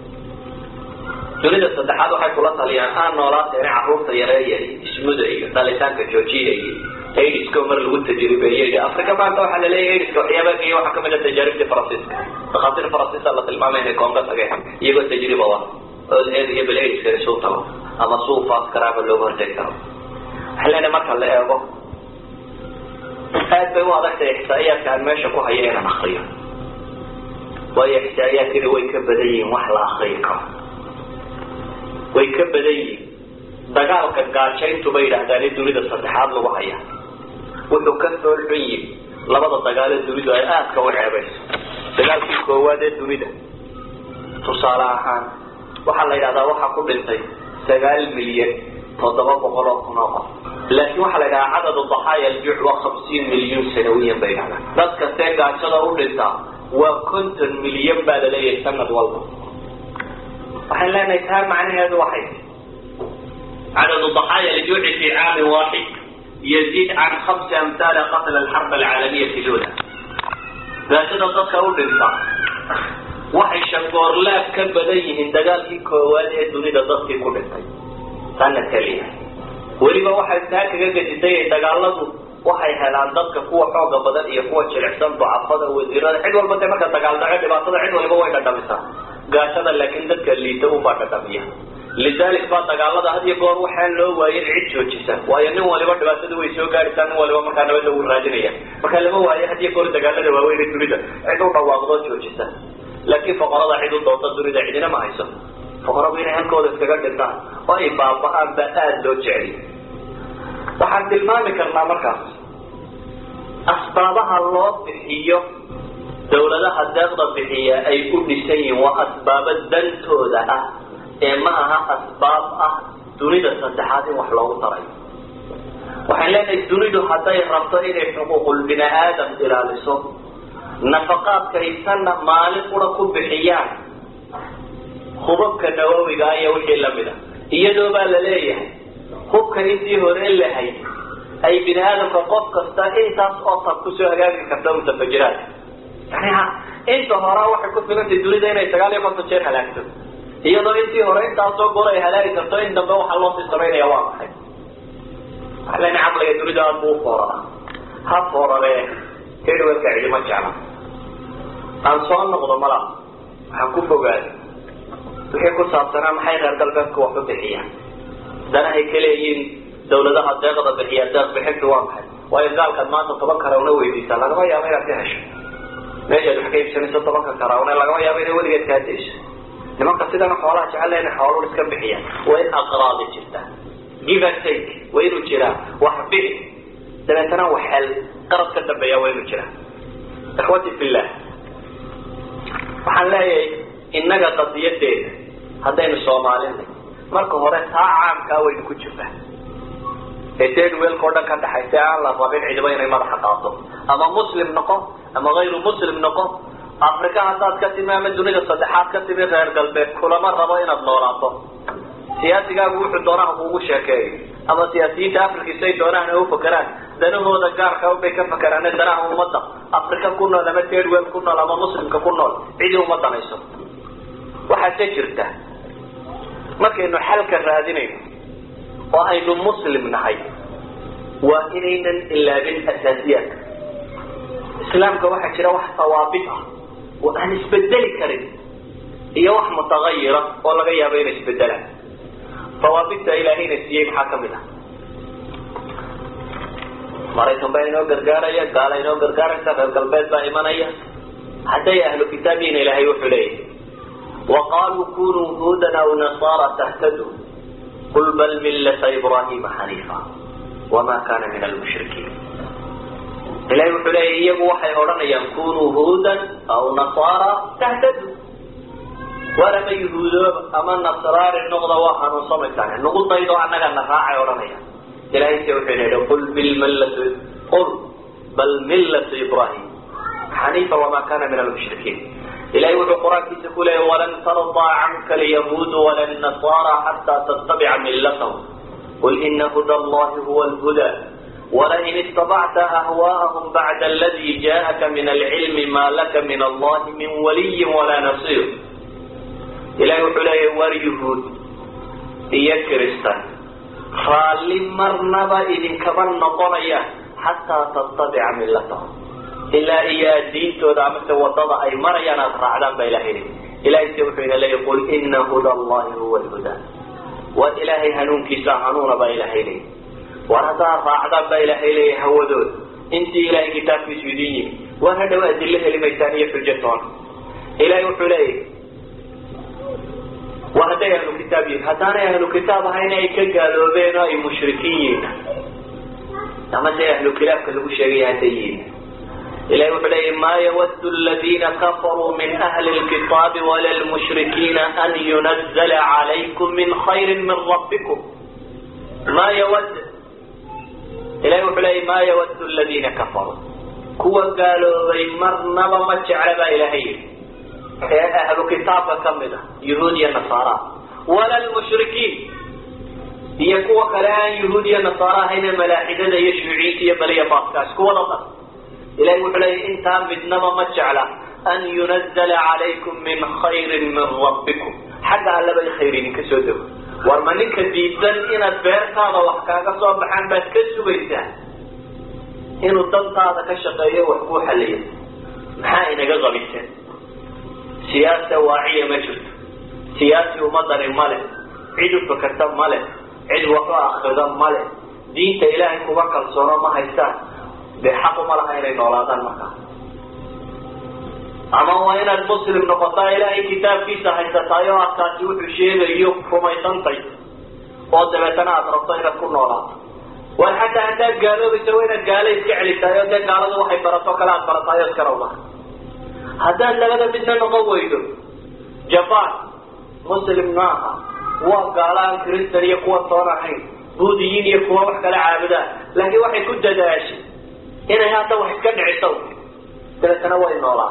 تريد الصدحات وحي كلها ليان آن نولات يعني عروف طيارية اسمده إيه طالتان كجوجيه إيه ايديس كومر الود تجريبية أفريقيا ما عندها حل ليه ايديس كوحيابك إيه وحكم من التجارب دي فرنسيسكا فخاطر فرنسيسا الله تلمامة هنا كونغرس أجيها يقول التجربة الله هذه بالإيديس كرسول طبعا أما صوفات كراب اللوغر تكتر حلنا مرحل لأيبه هذا هو ضغط إحصائيات كان ماشي كوها يأنا مخير وهي إحصائيات اللي ويكبدين وحلا أخيكم ويكبدين دقالك القارشين تبين أهداني تريد الصدحات لوحيا وتكثر العيب لبضا دقال تريد آيات كون عباس دقال في كوادة تريد تصالحان وحلا إذا وحا كل انتي سقال مليون تضبط بقرات ناقة لكن واحد لقى عدد الضحايا الجوع وخمسين مليون سنويا بيننا بس كتاك عشان أقول لك وكنت المليون بعد لي سنة والله وحين لا نتهام عن هذا واحد عدد الضحايا الجوع في عام واحد يزيد عن خمس أمثال قتل الحرب العالمية الأولى لكن أصدق أقول لك واحد شنقور لا كبديه اندقال في كوالي تريد الضغط في كل الطيب سنة كليها weliba waxay taag kaga gadisay dagaaladu waxay helaan dadka kuwa xooga badan iyo kuwa jilicsan ducafada wasiirada cid walba marka dagaal dhaco dhibaatada cid walba way dhadhamisaa gaashada laakiin dadka liita u baa dhadhamiya لذلك بعد قال هذا هذه قار وحال له وين عيد جوجسا وين هو اللي بعد بس دوي سو قال كان هو اللي ما كان بده وراجنيا فكان هو هذه قار قال له وين تريد عيدوا طواقض جوجسا لكن فقرض عيدوا دوت تريد عيدنا ما هيسا فقرض بين هالكود استقعدنا واي بابا ابا ادو جعلي وحد المام كرنا مركز اسبابها الله بحيه دولتها الدغدة بحيه اي كل شيء واسباب الدنتوده إماها أسباب أه تريد الصدحات وحلو طري وحين تريد حتى يربطين حقوق البناء آدم إلى لسوء نفقات كيسان مالك وركب بحيان خبك النووي قاية وحي لمدة إيادو بالليه خبك إنتي هورين لحي أي بناء آدم فقط كستاكي تاس أصاب كسوها قاقي كفتر متفجرات يعني ها إنتو هراوح كنت بنت تريد أن يتقالي قصة شير حلاكتو iyadoo intii hore intaas soo goray halaay karto in dambe waxa loo sii sameeyaa waa maxay xalan aqliga dunida buu foorada ha foorade heerka cilmi jacala aan soo noqdo mala waxaan ku fogaad wixii ku saabsanaa maxay reer galbeedku wax u bixiyaan danahay kaleeyeen dawladaha deeqada bixiya deeq bixintu waa maxay way gaalka maanta toban karoona weydiisaa laga yaabaa inaad ka hesho meesha wax ka iibsanayso toban karoona laga yaabaa inay weligeed ka hesho لما قصدنا حوالها جعلنا حوالو لسكن بحيان وين أقراض جدا give and take وينو جرا وحبه دلتنا وحل قرض كدبيا وينو جرا اخوتي في الله وحن إنك قضية دين هذين الصومالين مركو هوري ساعام كاوين كجفة الدين ويلكودا كان حيثيان لربين عجبين اي مرحة قاطب اما مسلم نقو اما غير مسلم نقو أفريقيا هذا كتير من الدنيا الصدحات كتير غير قلبك كل مرة ربنا بنوراته سياسي قابو حدونا هو شكاي أما سياسيين أفريقيا سيد دونا هو فكران دنو هو دجار كاو بيك فكران دنا هو مطة أفريقيا كنا لما تيروين كنا لما مسلم كنا عيدوا مطة نيسو وحتى جرته ما كأنه حلقة هذين وأنه مسلم نحي وإننا إلا بالأساسيات إسلام كواحد شرا واحد ثوابتها وأن يسبدل كريم هي واحد متغيرة ولا غير بين يسبدلها ثوابتها إلى هنا السيئة حاكمنا مريتهم بينه قرقارة يا قال إنه قرقارة سافر قلبات بإيمانية حتى أهل كتابين إلى هي وحليه وقالوا كونوا هودا أو نصارى تهتدوا قل بل ملة إبراهيم حنيفا وما كان من المشركين إلهي وحليه يقول وحي أولانا يكونوا هودا أو نصارى تهتدوا ولما يهودوا أما النصرار النقضة واحد نصمت عنه نقول طيدوا عنك النفاع أولانا إلهي وحليه قل بالملة قل بل ملة إبراهيم حنيفا وما كان من المشركين إلهي وحي القرآن كيسكوله ولن ترضى عنك اليهود ولا النصارى حتى تتبع ملتهم قل إن هدى الله هو الهدى ولئن اتبعت أهواءهم بعد الذي جاءك من العلم ما لك من الله من ولي ولا نصير إلهي وحليه واليهود إيا كريستان خالي مرنبا إذن كبن نطنيا حتى تتبع ملتهم إلا إيا دين تودعمت وضضع أي مريانا رعدان بإلهي إلهي سيوحينا لي يقول إن هدى الله هو الهدى والإلهي هنون كيسا هنون بإلهي لي ورضا رعدان بإلهي لي هو دول انت إلهي كتاب في سوديني وهذا أدله لميتانية في الجسون إلهي وحليه وهذا أهل كتابين هذا أهل كتاب هنا يكقلوا بين أي مشركين أما ده أهل كتاب كلهم شريعتين إلهي وحليه ما يود الذين كفروا من أهل الكتاب ولا المشركين أن ينزل عليكم من خير من ربكم ما يود إلهي وحليه ما يود الذين كفروا كوا قالوا بيمرنا وما جعل إلهي أهل كتاب كمدا يهودية نصارى ولا المشركين يكوا كلام يهودية نصارى هنا ملاحدة يشوعيتي بلية باسكاش كوا نصر إلهي وحليه انت بدنما ما جعل أن ينزل عليكم من خير من ربكم حتى على بي خيرين كسودوا ورمانك ديدان إنا بيرتا وحكاك صوبحان بس كسوبيسان إنو الضلطة هذا كشقية وحكو حليا محاينة غغبيسان سياسة واعية مجرد سياسة ومدر الملك عيد فكرت ماله عيد وقع أخذ ماله دين إلهي كوكا الصورة ما هيسان بحق مالها إلى نولادان مكان أما وين المسلم نقطع إلهي كتاب كيسا هيساتايو أساسيو حشيغ يوك فما يسانطي وضبتنا أطرطين كل نولاد وحتى عندك قالوا بسوينا قالوا يسكعلي تايو دين قالوا وحي برطوك لا برطايو اسكرونا هذا لغدا بدنا نقويدو جبان مسلم ناها وقالان كريستان يقوى صورحين بوديين يقوى وحكا لعابدان لكن وحي كنت داشي هنا هذا وحي كنعي صوتي ثلاثة نوين نولاد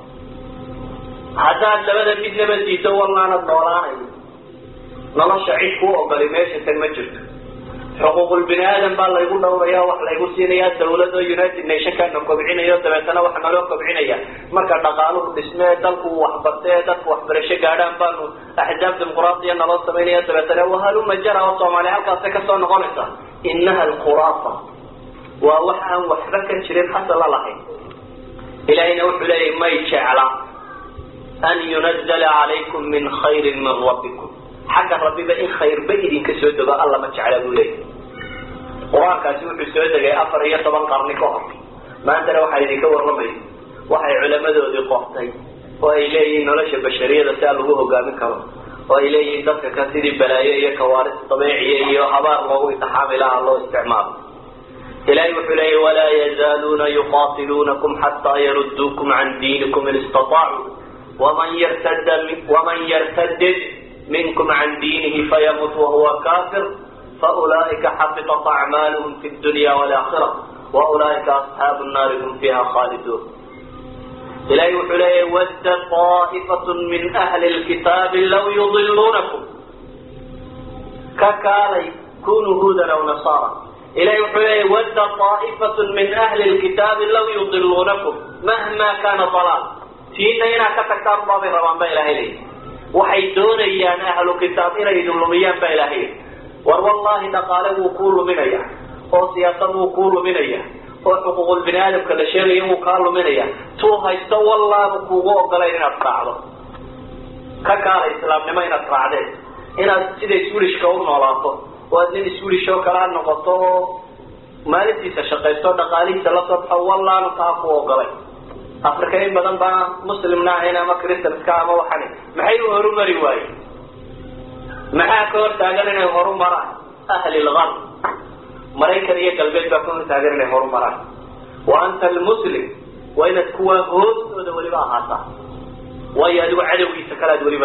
هذا لغدا بدنا مسيسو والله نضولاني نلاش عيد كو أقبل ماشي تنمجرد حقوق البني آدم بقى الله يقول له يا وحلا يقول سينا يا الدولة يونايتد نيشن كانوا كوبعين يا دبعتنا وحنا لو كوبعين يا ما كان قالوا باسمه تلقوا وحبرتيه تلقوا وحبرشة قاعدين بانو أحزاب ديمقراطية نلاش سمين يا دبعتنا وهلو مجرى وصومالي هالك سكسون غلطة إنها الخرافة ووحنا وحبك شريف حصل الله إلى أن وحلا ما يشعل أن ينزل عليكم من خير من ربكم حق ربي بإن خير بإذن كسود بقى الله ما تعلموا ليه قرآن كاسوح السعودة جاي أفر هي طبعا قرني كهر ما أنت لو حي ذيك ورمي وحي علماء ذو ذي قوتي وإليه نلاش البشرية لسألوه قامي كرم وإليه ذلك كثير بلايا كوارث طبيعية وحبار الله يتحاملها الله استعمال إلهي وحليه ولا يزالون يقاتلونكم حتى يردوكم عن دينكم إن استطاعوا ومن يرتد ومن يرتد منكم عن دينه فيموت وهو كافر فأولئك حبطت أعمالهم في الدنيا والآخرة وأولئك أصحاب النار هم فيها خالدون إلهي وحليه ود طائفة من أهل الكتاب لو يضلونكم ككالي كونوا هودا أو نصارى إلهي وحليه ود طائفة من أهل الكتاب لو يضلونكم مهما كان ضلال فينا هنا كتكتار بابي ربان بإلهي ليه waxay doonayaan ahlu kitaab inay dulmiyaan ba ilaahay war wallahi dhaqaale uu ku luminaya oo siyaasad uu ku luminaya oo xuquuqul bini'aadam kala sheegay uu ka luminaya tuu haysto wallahi kuugu ogolay inaad raacdo ka kaala islaamnimo inaad raacdeen inaad sida iswiilishka u noolaato oo nin iswiilisho kala noqoto maalintiisa shaqaysto dhaqaalihiisa la soo baxo wallahi taa ku ogolay أفريقيين بدن با مسلمنا هنا ما كريستيان كاما وحني maxay u horumari waay maxaa ka hor taaganay horumara ahli al-ghar maraykan iyo galbeed baa ku taaganay horumara wa anta al-muslim wa ina kuwa hoostooda waliba ahaata way adigu cadawgiisa kala waliba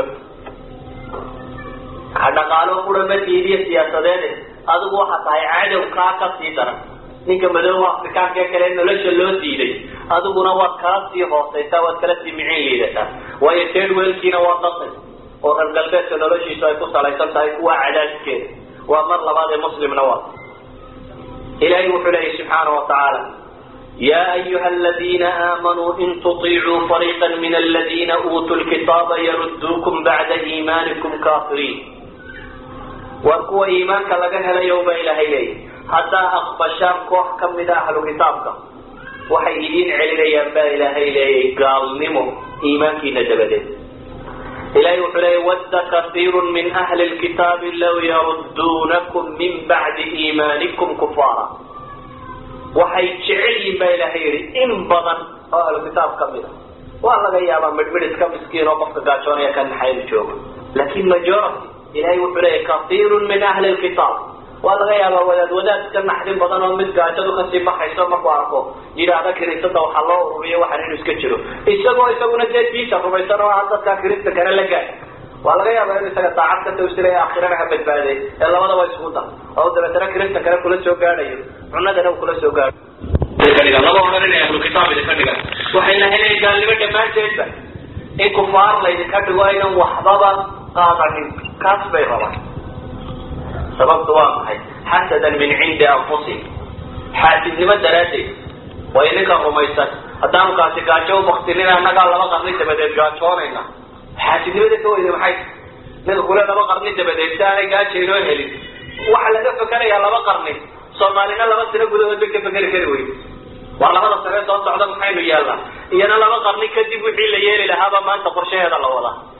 hada qaalo quramadii siyaasadeed adigu waxa tahay cadaw ka ka sii daran ninka madowga Afrikaanka kale nolosha loo diiday aduguna waa kala sii hoosaysa waa kala sii miciinayda way teen weelkiina waa dadka oo galbeedka noloshiisa ay ku salaysan tahay kuwa cadaadkeeda waa mar labaad ee muslimna waa ilaahi wuxuu leeyahay subhanahu wa ta'ala يا أيها الذين آمنوا إن تطيعوا فريقا من الذين أوتوا الكتاب يردوكم بعد إيمانكم كافرين وقوى إيمانك لقنها ليوم إلهي حتى أخبشان كوح كم من أهل كتابك وحيدين علينا با إلهي إلهي قال نمو إيمانك نجبده إلهي وحلي ود كثير من أهل الكتاب لو يردونكم من بعد إيمانكم كفارا وحيجعلين با إلهي إن بضن أهل الكتاب كم من والله قياما مدمدس كمسكين وقفت قاتشون يكن حيث جوب لكن مجرد إلهي وحلي كثير من أهل الكتاب والله يا أبو ولد ولد كان حدين بدن ومد قاعدوا كسي بحث ما قارقوا جرا هذا كريستة وحلا وربيع وحنين يسكتشروا يسقوا يسقوا نجد بيسا فبيسروا هذا كريستة كان لقاه والله يا أبو ولد سكت تعبت توصل آخرنا حبت بعدي إلا ما ده يسقطه أو ده بترى كريستة كان كل شيء قاعد يجوا عنا ده كل شيء قاعد كذا الله ما هنري أهل الكتاب ده كذا وحنا هنا قال لي بدي ما تجد إن كفار لا يذكروا وينهم وحبابا قاطعين كاسب يغلط سبب واقعي حسدا من عند أنفسهم حاسد لما دراتي وإنك رميسات أدام كاسي قاچو بختنين أنا قال لما قرني تبدأ قاچون إنا حاسد لما دكتو إذا محيط نقول لما قرني تبدأ تاني قاچي نوه هلي وحلا فكر يا لما قرني صومالينا لما سنقول ودك فكر كروي والله هذا سنة صوت صعدا محيط يلا إيانا لما قرني كذب وحيل يالي لهذا ما أنت قرشي هذا الله والله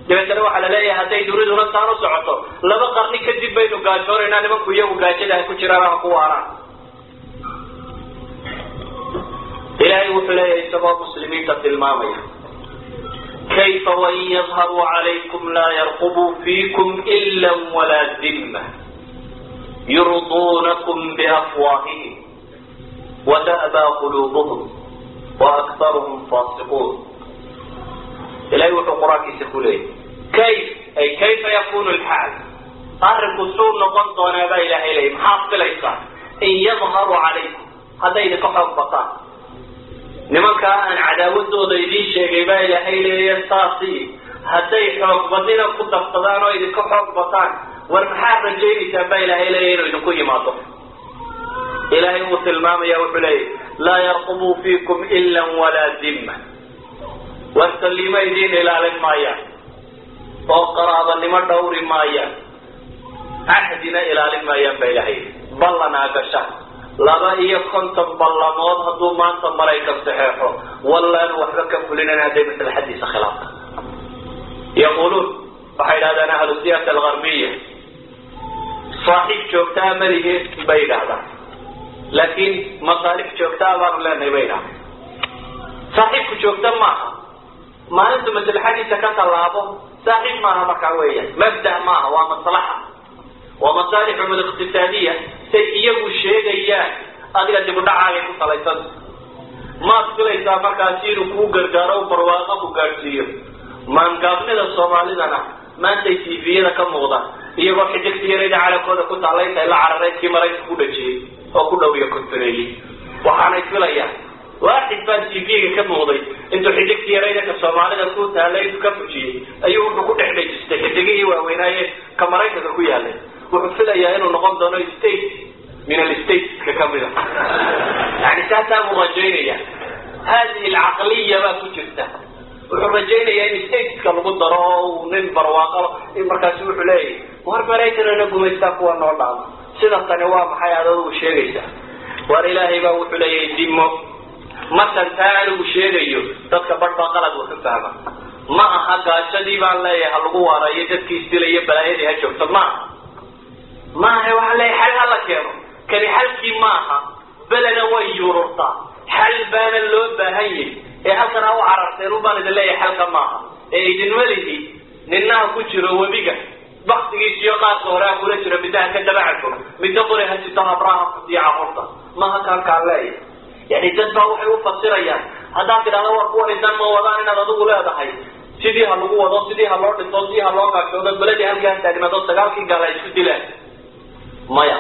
dabeetana waxaa la leeyahay hadday duniduna saan u socoto laba qarni kadib baynu gaajoonaynaa nimanku iyagu gaajada ay ku jiraan ha ku waaraan ilaahay wuxuu leeyahay isagoo muslimiinta tilmaamaya كيف وإن يظهروا عليكم لا يرقبوا فيكم إلا ولا ذمة يرضونكم بأفواههم وتأبى قلوبهم وأكثرهم فاسقون إلهي وحقراك سكولي كيف أي كيف يكون الحال أهرق السور نقنط ونابا إله إليهم حاصل ليس إن يظهروا عليكم هذا إذا كحب بطان nimanka aan cadaawadooda idin sheegay baa ilaahay leeyahay taasi hadday xoog badina ku dafsadaan oo idinka xoog bataan war maxaa rajaynaysaa baa ilaahay leeyahay inuu idinku yimaado ilaahay uu tilmaamaya wuxuu leeyahay laa yarqubu fiikum ila walaa dhimma warsalima idin ilaalin maayaan oo qaraabanimo dhowri maayaan ahdina ilaalin maayaan baa ilaahay ballanaa gasha laba iyo konton ballamood hadduu maanta maraykan saxeexo wallaan waxba ka fulinana hadday maslaxadiisa khilaafta yaquuluun waxay yidhahdaan ahlu siyaasa algarbiya saaxiib joogtaa malihi bay yidhahdaan laakiin masaalix joogtaa baanu leenahay bay yidhahdaan saaxiibku joogta maaha maalintu maslaxadiisa ka tallaabo saaxiib maaha markaa weeyaan mabda maaha waa maslaxa ومصالحهم الاقتصادية سيئو شيئا أدرى دبدعا يكون صليسان ما تقليسا مركاسير كو قرقارو برواقا كو قرسير ما نقابلنا الصومالي لنا ما انتي سيفية كم مغضا يقول حجك سيريد على كودا كنت عليسا إلا عراريس كما ريس كودا شيء أو كودا ويا كنت ريلي وحانا يتفليا واحد فان سيفية كم مغضي انتو حجك سيريد كالصومالي لنا كنت عليس كم شيء أيوه كنت حجك حجكي وويناي كما ريس كو يالي وحفل أيانو نقوم دونه ستيت من الستيت ككاملة يعني ساتا مرجينية هذه العقلية ما تجرتها وحرجينية يعني ستيت كالقود دراو وننبر واقع المركز وحلي وهرب ليتنا نقوم يستاقوا النور بعض سنة تنوام حياة وشيريسة والإلهي ما وحلي يدمه مثلا تعالوا وشيريو تتكبر باقلت وحفاها ما أحقا شديبا الله يحلقوا رأيتك يستيلي بلايدي هجوك ما ما هي وحلا حل هلا كيرو كان حلكي ماها بلنا ويورطا حل بان اللون بهي إيه هكذا هو عرفتين وبان دلائي حلقة ماها إيه إذن ولدي ننها كتشرو وبيقى بخت يشيقات وراء كولتشرو بداها كدبعكم بدبري هسيطها براها قطيعة غرطة ما هكذا كان لاي يعني تدفع وحي وفصير أيام هذا كده هو قوة الدم ووضعنا نضوه لا دحي سيديها لغو وضو سيديها لورد التوصيها لورد كشودة بلدي هم كانت تاقنا دو سقاوكي قال يشو دلائي maya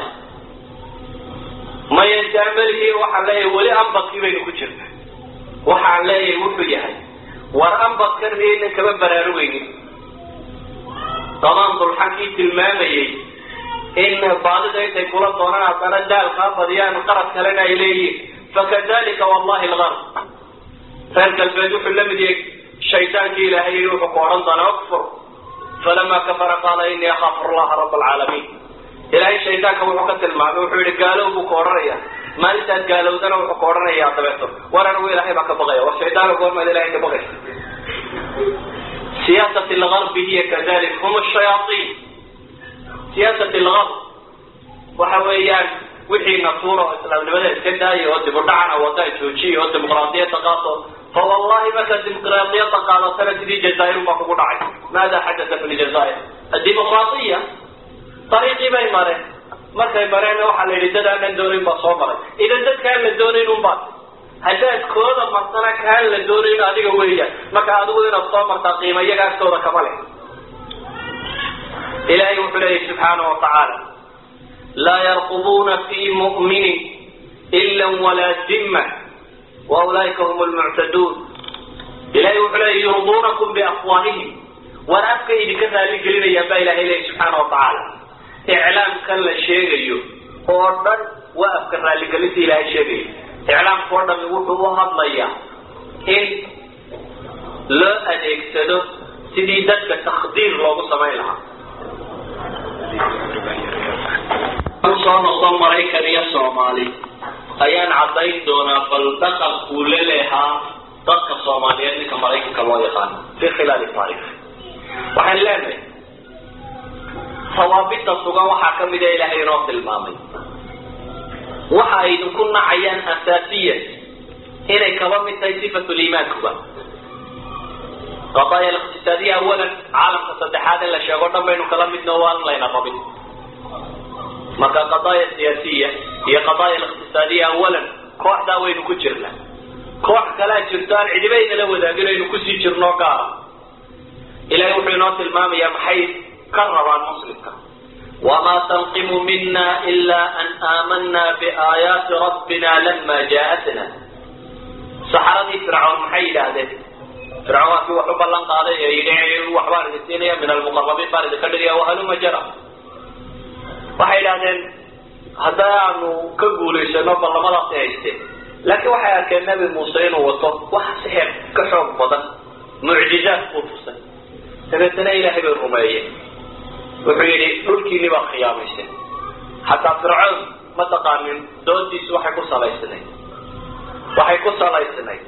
maya jaamalihi waxaan leeyahay weli ambadkii baynu ku jirna waxaan leeyahay wuxuu yahay war ambadkan mayna kama baraarugaynin damaan dulxankii tilmaamayay in baadida intay kula doonaan haddana daalkaa badiyaan qarad kalena ay leeyihiin fakadalika wallahi algarb reer galbeed wuxuu la mid yahay shaydaankii ilaahay wuxuu ku odhan doonaa akfur falama kafara qaala inii akhaafu allaha raba alcaalamiin إلهي الشيطان كم وقت المعنى وحول قالوا بكوريا ما لسات قالوا ذنا وكورنا يا طبيعته ولا نقول إلهي ما كبغيا والشيطان يقول ما إلهي كبغيا سياسة الغرب هي كذلك هم الشياطين سياسة الغرب وحويان وحي نصورة إسلام لبدا كده يود بردعنا وضع توشي يود ديمقراطية تقاطع فوالله ما كانت ديمقراطية تقاطع سنة دي جزائر ما كبرعي ماذا حدث في الجزائر الديمقراطية طريقي باي مره markay mareen waxa la yiraahdaa dadaan doonin ba soo maray idan dadka la doonin un ba hadaad kooda martana kaan la doonin adiga weeyaan marka adigu inaad soo martaa qiimayaga agtooda kama leh ilaahay wuxuu leeyahay subhanahu wa ta'ala la yarqubuna fi mu'minin illa wala dhimma wa ulaika humul mu'tadun ilaahay wuxuu leeyahay yurdunakum bi afwahihim wa afka idinka raali gelinaya ba ilaahay subhanahu wa ta'ala إعلام كان لشيء أوردن وأفكر اللي قلت إلى شيء إعلام أوردن يقول هذا ضيع إن لا أديكسده سديدك تخدير لو سمعنا صان الله مريك يا صومالي أيان عطيت دونا فلتقى كل لها تقى صوماليين كمريك كما يقال في خلال التاريخ waxaan leenahay sawaabita sugan waxaa ka mid ah ilaahay inoo tilmaamay waxa ay idinku nacayaan asaasiyan inay kaba mid tahay sifatu liimaankuba qadaaya aliqtisaadiya awalan caalamka saddexaad in la sheego dhan baynu kala midno waan layna rabin marka qadaaya siyaasiya iyo qadaaya aliqtisaadiya awalan kooxdaa waynu ku jirnaa koox kalaa jirto aan cidibaynala wadaagin aynu kusii jirno gaara ilahay wuxuu inoo tilmaamayaa maxay ka rabaan muslimka wamaa tanqimu mina ila an aamanaa biaayaati rabbina lama jaaatna saxaradii fircawn maxay yidhaahdeen fircawn waa kii wax u ballan qaaday ee yidhi waxbaan idin siinaya min almuqarabiin baan idinka dhigaya wahaluma jara waxay yidhahdeen haddaanu ka guulaysano ballamadaasi haysteen laakiin waxay arkeen nabi muuse inuu wato wax sixir ka xoog badan mucjizaad buu tusay dabeetana ilaahay bay rumeeyeen wuxuu yidhi dhulkiini baa khiyaamayseen xataa fircawn ma taqaanin doodiisu waxay ku salaysnayd waxay ku salaysnayd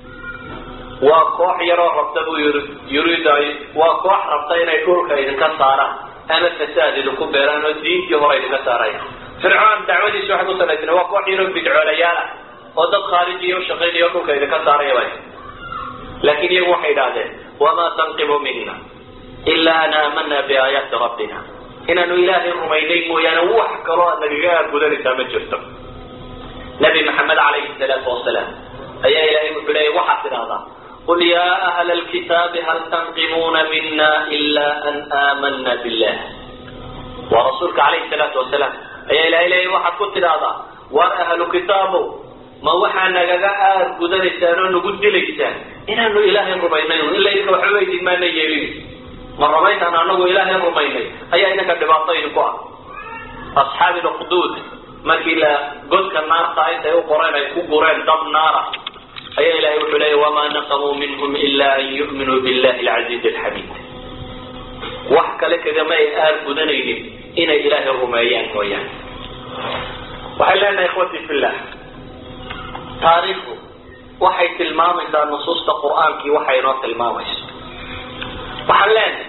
waa koox yaroo rabta buu yiri yuriida waa koox rabta inay dhulka idinka saaraan ama fasaad idinku beeraan oo diintii hore idinka saaraya fircawn dacwadiisu waxay ku salaysnayd waa koox yaroo bidcoolayaal ah oo dad khaarijiya u shaqaynayo dhulka idinka saaraya bay laakiin iyagu waxay idhaahdeen wamaa tanqimu mina ila an aamanaa biaayaati rabbina inaanu ilaahay rumaynay mooyaane wax kaloo aad nagaga aargudanaysaa ma jirto nabi maxamed calayhi salaatu wasalaam ayaa ilaahay wuxuu leeyay waxaad tidhahdaa qul yaa ahla alkitaabi hal tanqimuuna mina ila an aamanna billah waa rasuulka calayhi salaatu wasalaam ayaa ilahay leeyay waxaad ku tidhahdaa war ahlu kitaabow ma waxaa nagaga aargudanaysaan oo nagu dilaysaan inaanu ilaahay rumaynay ila idinka waxba idin maana yeelin ma rumayntaan anagu ilaahay rumaynay ayaa idinka dhibaato idinku ah asxaabi lukduud markii la godka naarta intay u qoreen ay ku gureen dab naara ayaa ilahay wuxuu leeyay wamaa naqamuu minhum ila an yu'minuu billahi alcaziiz alxamiid wax kale kagama ay aargudanaynin inay ilaahay rumeeyaan mooyaane waxay leenahay ikhwatii fillah taariikhdu waxay tilmaamaysaa nusuusta qur'aankii waxay inoo tilmaamayso waxaan leenahay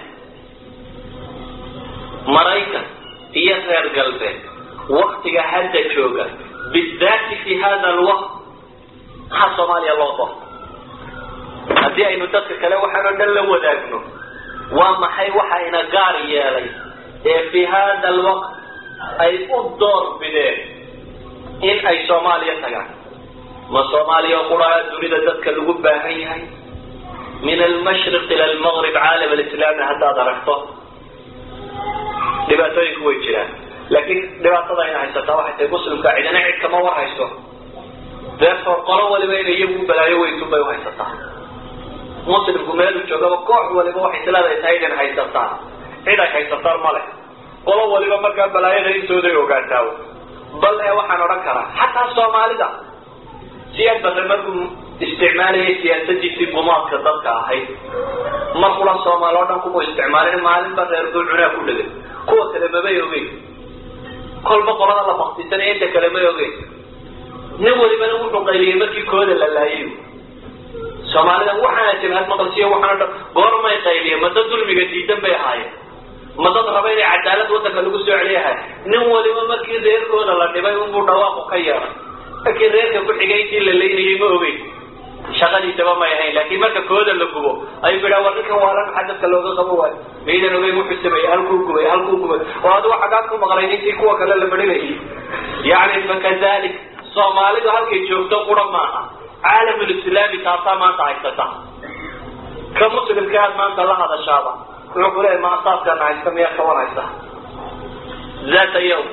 maraykan iyo reer galbeed waktiga hadda jooga bidaati fi hada alwaqt maxaa soomaaliya loo doorto haddii aynu dadka kale waxaan oo dhan la wadaagno waa maxay waxa ina gaar yeelay ee fi hada alwaqt ay u door bideen in ay soomaaliya tagaan ma soomaaliya qura'a dunida dadka lagu baahan yahay min almashriq ila almaghrib caalam alislaami haddaad aragto dhibaatooyinku way jiraan laakiin dhibaatada ina haysataa waxay tahay muslimka cidina cid kama war hayso therefore qolo waliba inay iyagu balaayo weyntu bay u haysataa muslimku meelu joogaba koox waliba waxay siladay tahay idin haysataa cid ay haysataan male qolo waliba markaa balaayada intooday ogaataa bal ee waxaan odhan karaa xataa soomaalida siyaad badan markuu isticmaalayay siyaasadiisii gumaadka dadka ahayd mar kula soomaali oo dhan kuma isticmaalin maalinba reer duucunaa ku dhegay kuwa kale mabay ogeyn kolba qolada la baktisanaya inta kale may ogeyn nin walibana wuxuu qayliyey markii kooda la laayay soomaalida waxaana jabhad maqalsiiyo waxaana dhan goormay qayliyeen ma dad dulmiga diidan bay ahaayeen ma dad raba inay cadaalad waddanka lagu soo celiyahay nin waliba markii reerkooda la dhibay unbuu dhawaaqu ka yeeray laakiin reerka ku xigay intii la laynayay ma ogeyn shaqadiisaba may ahayn laakiin marka kooda la gubo ayuu bidhaa war ninkan waalan maxaa dadka looga qabo waayo maydan ogeyn wuxuu sameeyey halkuu gubay halkuu gubay oo adigu xaggaad ku maqlay intii kuwa kale la marinayay yacni fakadalik soomaalidu halkay joogto qura maaha caalamulislaami taasaa maanta haysata ka muslimka aad maanta la hadashaaba wuxuu ku leeyahay ma asaaskaan haysta miyaa kawan haysta zaata yawm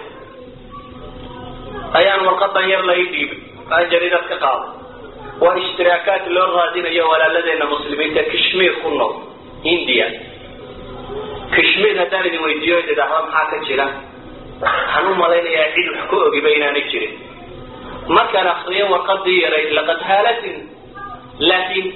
ayaan warqadan yar la ii dhiibay aan jariidad ka qaaday waa ishtiraakaad loo raadinayo walaaladeena muslimiinta kashmiir ku nool india kashmiir haddaan idin weydiiyo idhaahda maxaa ka jira waxaan u malaynayaa cid wax ka ogiba inaanay jirin markaan akriyo warqadii yaray laqad haalatin laakiin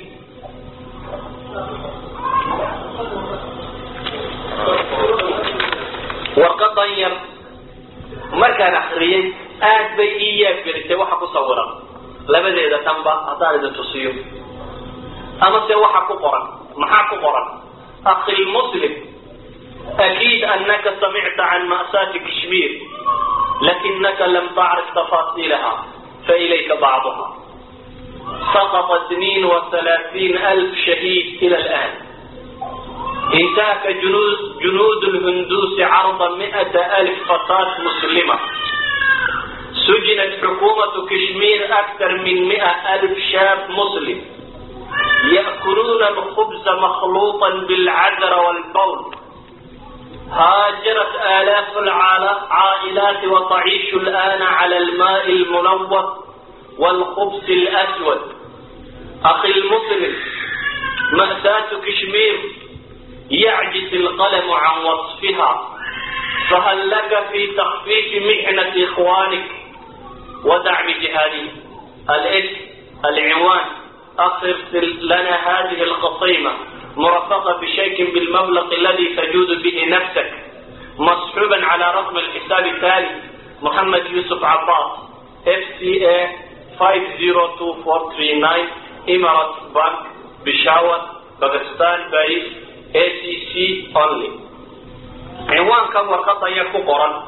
warqadan yar markaan akriyay aad bay ii yaabgelisay waxa ku sawiran labadeeda dhanba haddaan idin tusiyo ama se waxa ku qoran maxaa ku qoran أخي المسلم، أكيد أنك سمعت عن مأساة كشمير، لكنك لم تعرف تفاصيلها، فإليك بعضها. سقط اثنين وثلاثين ألف شهيد إلى الآن. انتهك جنود, جنود الهندوس عرض مئة ألف فتاة مسلمة. سجنت حكومة كشمير أكثر من مئة ألف شاب مسلم يأكلون الخبز مخلوطا بالعذر والبول. هاجرت آلاف العائلات وتعيش الآن على الماء الملوث والخبز الأسود. أخي المسلم، مأساة كشمير يعجز القلم عن وصفها، فهل لك في تخفيف محنة إخوانك ودعم جهادهم؟ الاسم، العنوان، أرسل لنا هذه القصيمة مرفقة بشيك بالمبلغ الذي تجود به نفسك، مصحوبا على رقم الحساب التالي: محمد يوسف عباس إف سي إيه خمسة صفر اثنين أربعة ثلاثة تسعة إمارات بنك بشاور باكستان باريس إيه سي سي أونلي. عنوان كم ورقة يكو قرن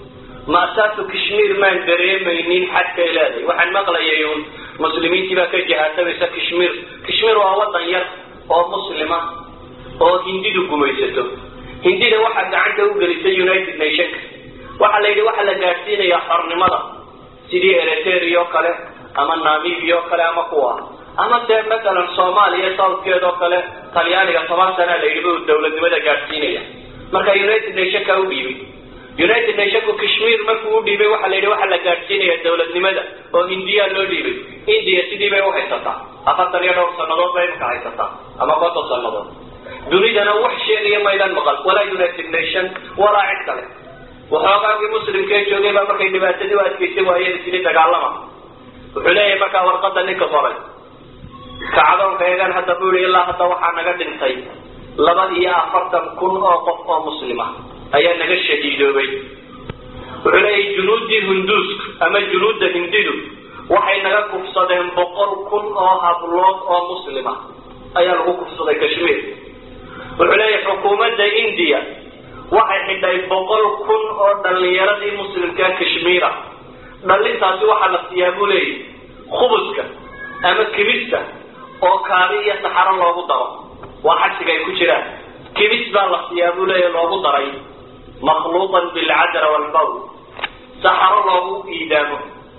مأساة كشمير ما دريمين حتى إلى وحن مقليون مسلمين تبا كجهات بس كشمير كشمير ووطن ير أو مسلمة أو هندي دكوميسته هندي ده واحد عنده جلسة يونايتد نيشنز واحد ليدي واحد لجارسين يا حرن مرة سيدي إريتريا كله أما ناميبيا كله أما قوة أما سير مثلا صوماليا صار كده كله طلياني كمان سنة ليدي الدولة دي بدأ جارسينية مركا يونايتد نيشنز كاوبيبي يونايتد نيشنز كشمير مركو ديبي واحد ليدي واحد لجارسينية الدولة دي مدة أو هندية لو ديبي هندية سيدي بي واحد ستا أفضل يا دور سنوات بين كايستا أما قطع سنوات نريد أن وحشي لي ميدان مغل ولا يونايتد نيشن ولا عدكله وحاقا في مسلم كي جوغي بابا كي دباتدي واتكيسي وهي لسيني تقعلما وحليه مكا ورقة لك فرج كعظم كيغان حتى بولي الله حتى وحا نقد انتي لبد إيا أفرتم كن أوقف مسلمة أيا نقد شديدو بي وحليه جنود هندوس أما جنود هنديدو waxay naga kufsadeen boqol kun oo hablood oo muslima ayaa lagu kufsaday Kashmir. wuxuu leeyahay xukuumadda India waxay xidhay boqol kun oo dhalinyaradii muslimka Kashmir. dhalintaasi waxa la siyaabulay khubska ama kibista oo kaariya saxaro loogu daro waa xasiga ay ku jiraan kibis baa la siyaabulay loogu daray makhluutan bil adra wal bawl saxaro loogu iidaamo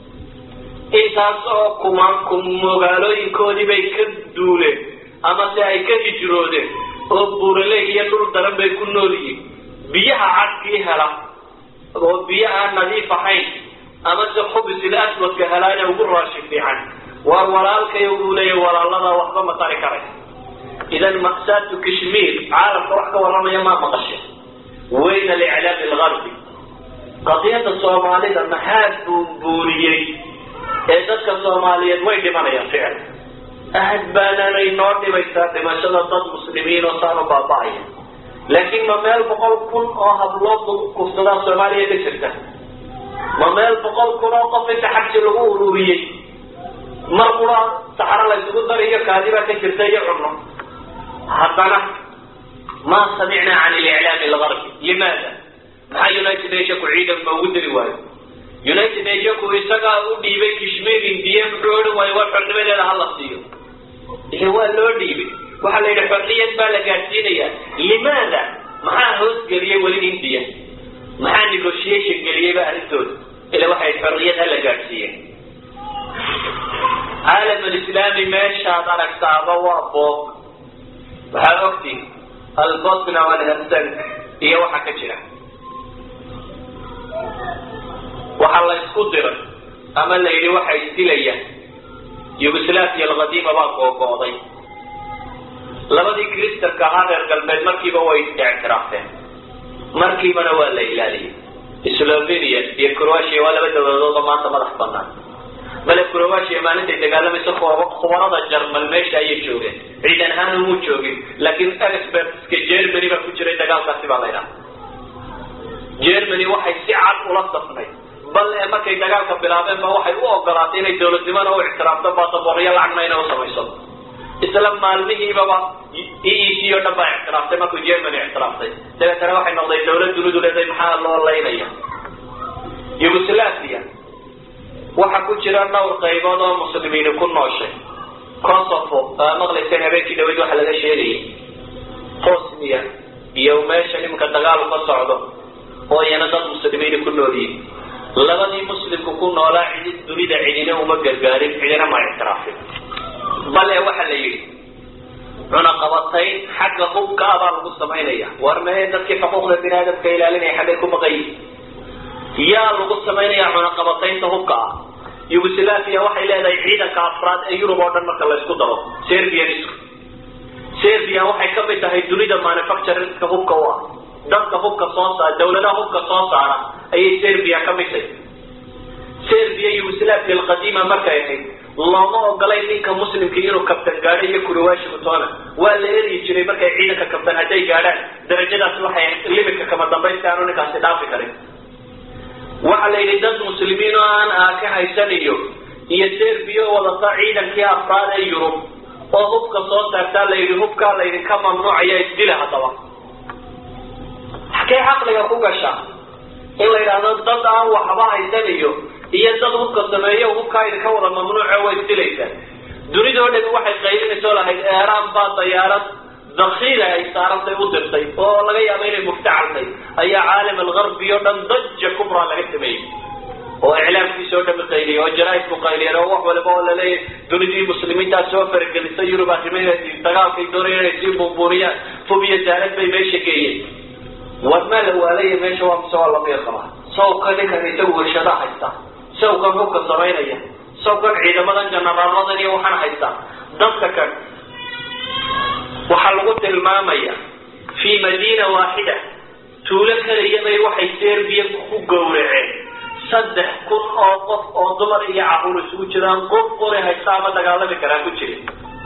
intaas oo kumaan kum magaalooyinkoodii bay ka duuleen ama si ay ka hijroodeen oo buuraley iyo dhul daran bay ku nool yihiin biyaha cadkii hela oo biyaha nadiif ahayn ama si xubis aswadka helaana ugu raashin fiican waa walaalkay uu leeyahay walaalada waxba ma tari karay. idan maqsaadku Kashmir caalamka wax ka waramaya ma maqashay weyn al-i'laam al-gharbi qadiyada Soomaalida maxaad buu buuriyay ee dadka Soomaaliyeed way dhimanayaan ficil ahad baanay noo dhibaysaa dhimashada dad muslimiin oo saan u baaba'aya laakiin ma meel boqol kun oo hablood kufsada Soomaaliya ka jirta ma meel boqol kun oo qof inta xabsi lagu ururiyay markula saxara la isugu dariyo kaadiba ka jirta iyo cunno haddana ma samicna can al-i'laam al-gharbi limaada maxaa United Nations ciidan ma ugu dari waayo United Nations isaga u dhiibay Kashmir India muxuu way war xornimadeeda hal la siiyo ee waa loo dhiibay waxa la yiraahdo xorriyad baa la gaarsiinaya limaada maxaa hoos galiyay wali India maxaa negotiation galiyay ba arintooda ila waxay xorriyad la gaarsiiyay عالم الإسلامي ماشي على الكعبة وأبوك وحاوكتي البصنة والهمسنك هي وحكا جرا وحالا يسكدر أما اللي وحا يستيليا يوغسلافيا القديمة باقوا وقوضي لبدي كريستر كهذا القلبين مركبة ويستعترافين مركبة نوالا إلالي سلوفينيا هي كرواشيا ولا بدأ وضوضا ما تمرح بنا بل كرواشيا ما نتي تقال مثل خوارض الجرمال ماشي أي جوغي عيدان هانو مو جوغي لكن أكسبرتس كجيرماني ما كجري تقال قاسب علينا جيرماني وحي سعاد ولطفني بل ما كي تقال كبلابين ما وحي أوقراتين الدولة زمان أو اعتراف تباطب وريال عنين وصميصب isla maalmihiiba E E C oo dhan baa ictiraaftay markuu Germany ictiraaftay dabeetana waxay noqday dawlad dunidu leedahay maxaa loo leynaya Yugoslavia waxa ku jira dhowr qaybood oo muslimiin ku nooshay Kosovo maqlayseen habeenkii dhaweyd waxa laga sheegay Bosnia iyo meesha nimka dagaal ka socdo oo yana dad muslimiin ku nool yihiin labadii muslimku ku noolaa cid dunida cidina uma gargaarin cidina ma ictiraafin bal waxa la yiri cuna qabatay xagga hubka baa lagu sameeynaya war ma dadkii xuquuqda bini'aadamka ilaalinaya xagga ku maqay yaa lagu sameeynaya cuna qabatay hubka Yugoslavia waxay leedahay ciidanka afraad ee Yurub oo dhan marka la isku daro Serbia isku Serbia waxay ka mid tahay dunida manufacturing-ka hubka waa dadka hubka soo saara dawladaha hubka soo saara ayay Serbia ka mid tahay Serbia Yugoslavia القديمة markay ahayd looma ogolay ninka muslimka inuu kabtan gaadho iyo Croatia toona waa la eri jiray markay ciidanka kabtan haday gaadhaan darajadaas waxay limitka kama dambaysta aanu ninkaasi dhaafi karin waxa la yiri dad muslimiin oo aan ka haysanayo iyo Serbia wada ciidankii afraad ee Yurub oo hubka soo saarta la yiri hubka la yiri ka mamnuucaya isdila hadaba xaqay aqliga ku gasha in la yiraahdo dad aan waxba haysanayo iyo dad hubka sameeyo hubka ay ka wada mamnuuca way isdilaysa dunida oo dhan waxay qaylinayso lahayd Iran baa diyaarad dakhila ay saarantay u dirtay oo laga yaabo inay muftacaltay ayaa caalam al-gharbi oo dhan dajja kubra laga sameeyay oo iclaamkiisa oo dhan qayliyo oo jaraa'idku qayliyo oo wax walba oo la leeyahay dunidii muslimiinta soo fargelisay Yurub arrimaheedii dagaalkay doonayeen si buuburiya fubiya daalad bay meesha geeyeen wadma la waalay meesha waa soo la qeexaba soo kale kan isagu warshada haysta soo kan hubka sameynaya soo kan ciidamadan janaraalada iyo waxaan haysta dadka kan waxa lagu tilmaamaya fi madina waahida tuulo kale iyadoo waxay Serbia ku gowraceen saddex kun oo qof oo dumar iyo caruur isugu jiraan qof qore haystaaba dagaalada kala ku jiray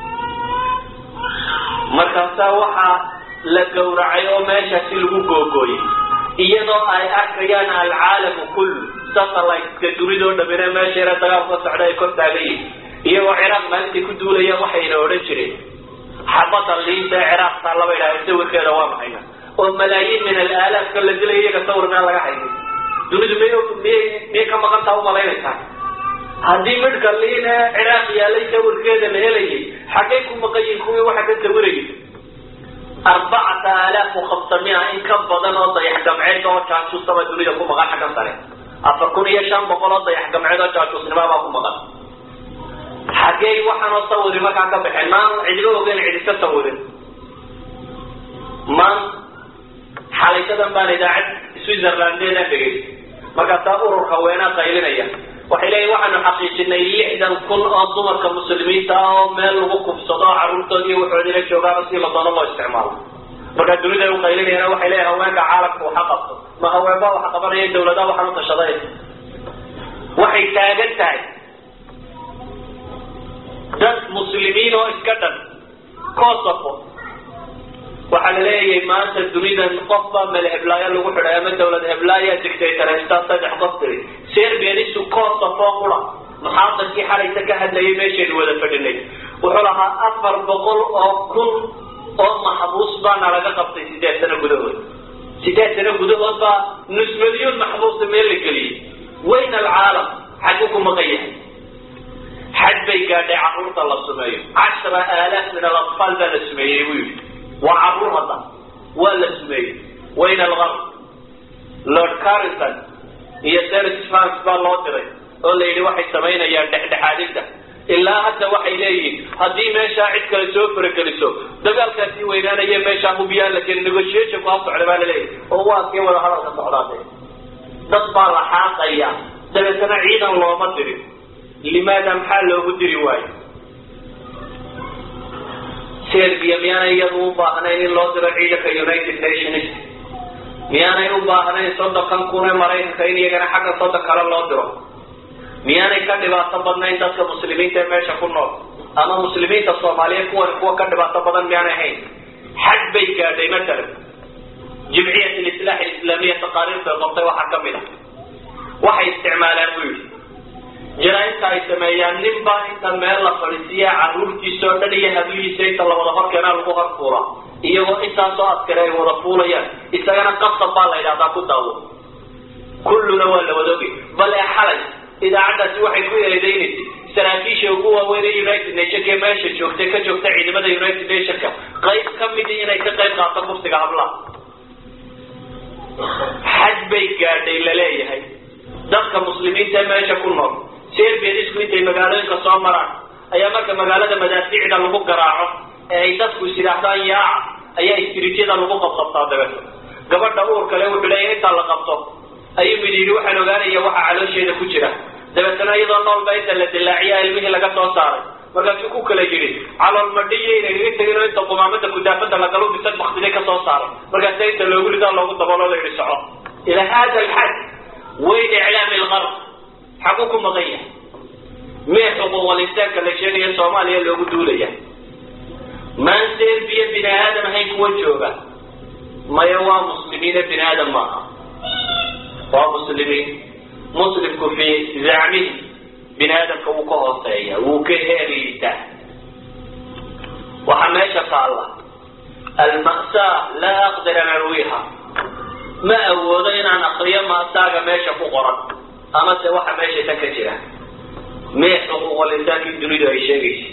markaas waxa la gowracay oo meesha si lagu googooyay iyadoo ay arkayaan al-caalam kullu satellite dunido dhabina meesha dagaal ka socda ay kor taagay iyagoo Iraq maalintii ku duulaya waxayna oran jireen حبط اللي ده عراق صار له إلى يسوي كذا وامحينا وملايين من الآلاف كل ذي اللي يتصور من الله حي دون دمية مية مية كم كم تاو ملايين كان هذه من كلينا عراق يا ليس يسوي كذا من هلي حكيكم مقيم كوي واحد يسوي أربعة آلاف وخمسمائة إن كم بدن وضع يحكم عيدا وكان شو سوى دنيا كم مقال حكم صار أفكون يشام بقولات يحكم عيدا وكان شو سينما ما كم مقال حاجي waxaan oo sawir marka ka bixin maan cidlo ogeyn cid iska sawirin maan xalaytadan baan idaacad Switzerland ee dhigay marka taabur haweena qaylinaya waxay leeyahay waxaan xaqiijinay lixdan kun oo dumarka muslimiinta ah oo meel lagu kubsado caruurtoodii wuxuu ila joogaa si la doono loo isticmaalo marka dunida uu qaylinayna waxay leeyahay haweenka caalamka waxa qabto ma haweenba waxa qabanaya dawladaha waxaan u tashaday waxay taagan tahay dad muslimiin oo iska dhan Kosovo waxa la leeyahay maanta dunida qofba meel heblaaya lagu xidhay ama dawlad heblaaya dictatorista saddex qof tiri Serbia isu Kosovo kula maxaadkii xalayta ka hadlayay meesha wada fadhinay wuxuu lahaa afar boqol oo kun oo maxbuus baa laga qabtay sideed sano gudahood sideed sano gudahood baa nus milyan maxbuus meel la geliyay وين العالم حقكم مغيّر حد بيقاد عقورة الله سميه عشرة آلاف من الأطفال بنا سميه وعبرها ولا سميه وين الغرب لورد كارلتون هي سيرس فرانس باللوتري قال لي واحد سمينا يا دحادثة إلا حتى واحد ليه هذه ما شاعد كلسوف بركلسوف ده قال كذي وين أنا يا ما شافوا بيان لكن نقولش وقف على بالي ليه هو كي ولا حرام الصعوبات ده طبعا حاقيا ده سنة عيدا الله ما تدري لماذا محله بدري واي سيربيا ميانا يضوبا أنا إن الله ترى عيدا كيونايتد نيشنز ميانا يوبا أنا يصدق كم كونه مرين كيني يجنا حاجة صدق على الله ترى ميانا كان دباسة بدنا إن تاسك مسلمين تمشي كنا أما مسلمين تصومالية كون كوا كان دباسة بدنا ميانا هين حد بيجا دايما ترى جمعية الإصلاح الإسلامية تقارير في الضبط وحكمنا وحي استعمالات ويل jaraa'idka ay sameeyaan nin baa inta meel la fadhiisiya carruurtiisa oo dhan iyo hablihiisa inta la wada horkeenaa lagu horfuula iyagoo intaasoo askari ay wada fuulayaan isagana qasab baa la yidhahdaa ku daawo kulluna waa la wadoogi bale xalay idaacaddaasi waxay ku eedeynaysay saraakiisha ugu waaweyn ee united nationka ee meesha joogtay ka joogta ciidamada united nationka qayb ka midii inay ka qayb qaato kufsiga hablaha xaj bay gaadhay laleeyahay dadka muslimiinta ee meesha ku nool serbianisku intay magaalooyinka soo maraan ayaa marka magaalada madaafiicda lagu garaaco ee ay dadku is yidhaahdaan yaaca ayaa istiriityada lagu qabqabtaa dabeeto gabadha uur kale wuxuu leeyahay intaa la qabto ayuu mid yidhi waxaan ogaanaya waxa caloosheeda ku jira dabeetana iyadoo noolba inta la dilaaciya ilmihii laga soo saaray markaasuu ku kala yidhi calool madhiyo inaynaga tegin oo inta qumaamada kudaafada lagalu bisan baktiday ka soo saaray markaasa inta loogu ridaa loogu dabooloo la yidhi soco ila hada alxad wayn iclaami algarb xaguu ku maqan yahay mee xuquuqal insaanka la sheegaya soomaaliya loogu duulaya maan serbiya bini aadam ahayn kuwa jooga maya waa muslimiine bini aadam maaha waa muslimiin muslimku fi zacmihi bini aadamka wuu ka hooseeya wuu ka heeriisaa waxaa meesha taalla alma'saa laa aqdir an arwiha ma awoodo inaan akriyo ma'saaga meesha ku qoran amase waxa meesha tan ka jira mee xuquuqal insaankii dunidu ay sheegaysa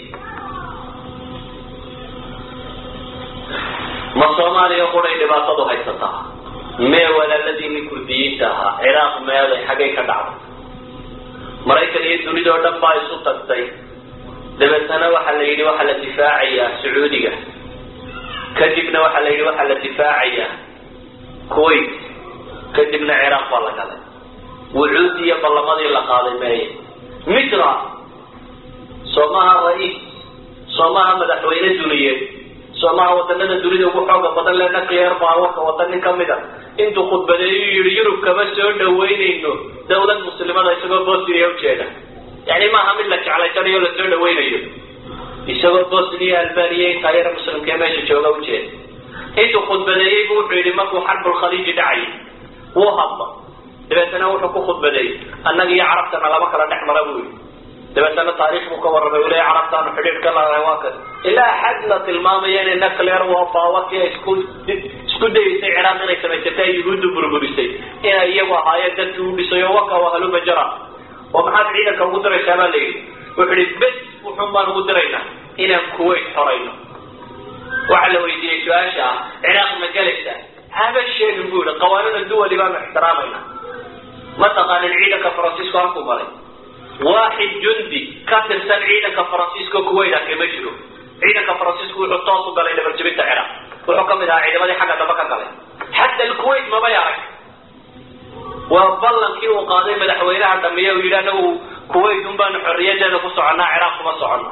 ma soomaaliya quray dhibaatadu haysataa mee walaaladiini kurdiyiinta ahaa ciraaq meeday xaggay ka dhacday maraykan iyo dunidoo dhan baa isu tagtay dabeetana waxaa la yidhi waxaa la difaacayaa sacuudiga kadibna waxaa la yidhi waxaa la difaacayaa kuwait kadibna ciraaq baa la galay wucuud iyo ballamadii la qaaday meeye misra soomaha ra-iis soomaha madaxweyne duniyeed soomaha wadanada dunida ugu xooga badan le nuclear powerka wadan nin kamid a intuu khudbadeeyu yihi yurub kama soo dhaweynayno dawlad muslimada isagoo bosnia ujeeda yani maaha mid la jeclaysanayo lasoo dhaweynayo isagoo bosnia albania intaa yara muslimkee meesha jooga ujeeda intuu khudbadeeyey bu wuxuu yihi markuu xarbulkhaliiji dhacayay wuu hadla dabeetana wuxuu ku khudbadeeyey annaga iyo carabtana lama kala dhex mara buu yihi dabeetana taariikh buu ka warramay ule carabtaanu xidhiidh ka lahay waa kas ilaa xad la tilmaamaya inay nuclear wafaawaki isku isku dayeysay ciraaq inay samaysatay yuhuuddu burburisay inay iyagu ahaayeen dadkii u dhisay oo waka wahaluma jara oo maxaad ciidanka ugu diraysaa baa la yidhi wuxuu ihi bes wuxun baan ugu diraynaa inaan kuwait xorayno waxaa la weydiiyey su-aasha ah ciraaq ma gelaysaa haba sheegin buu yihi qawaanina duwali baanu ixtiraamayna ma taqaanin ciidanka faransiisku halkuu maray waaxid jundi ka tirsan ciidanka faransiisko kuwait arkay ma jiro ciidanka faransiisku wuxuu toos u galay dhabarjabinta ciraaq wuxuu kamid ahaa ciidamadii xagga damba ka galay xata alkuwait mabay arag waa ballankii uu qaaday madaxweynaha dhamiye uu yidhi anagu kuwait un baanu xorriyadeeda ku soconnaa ciraaq kuma soconno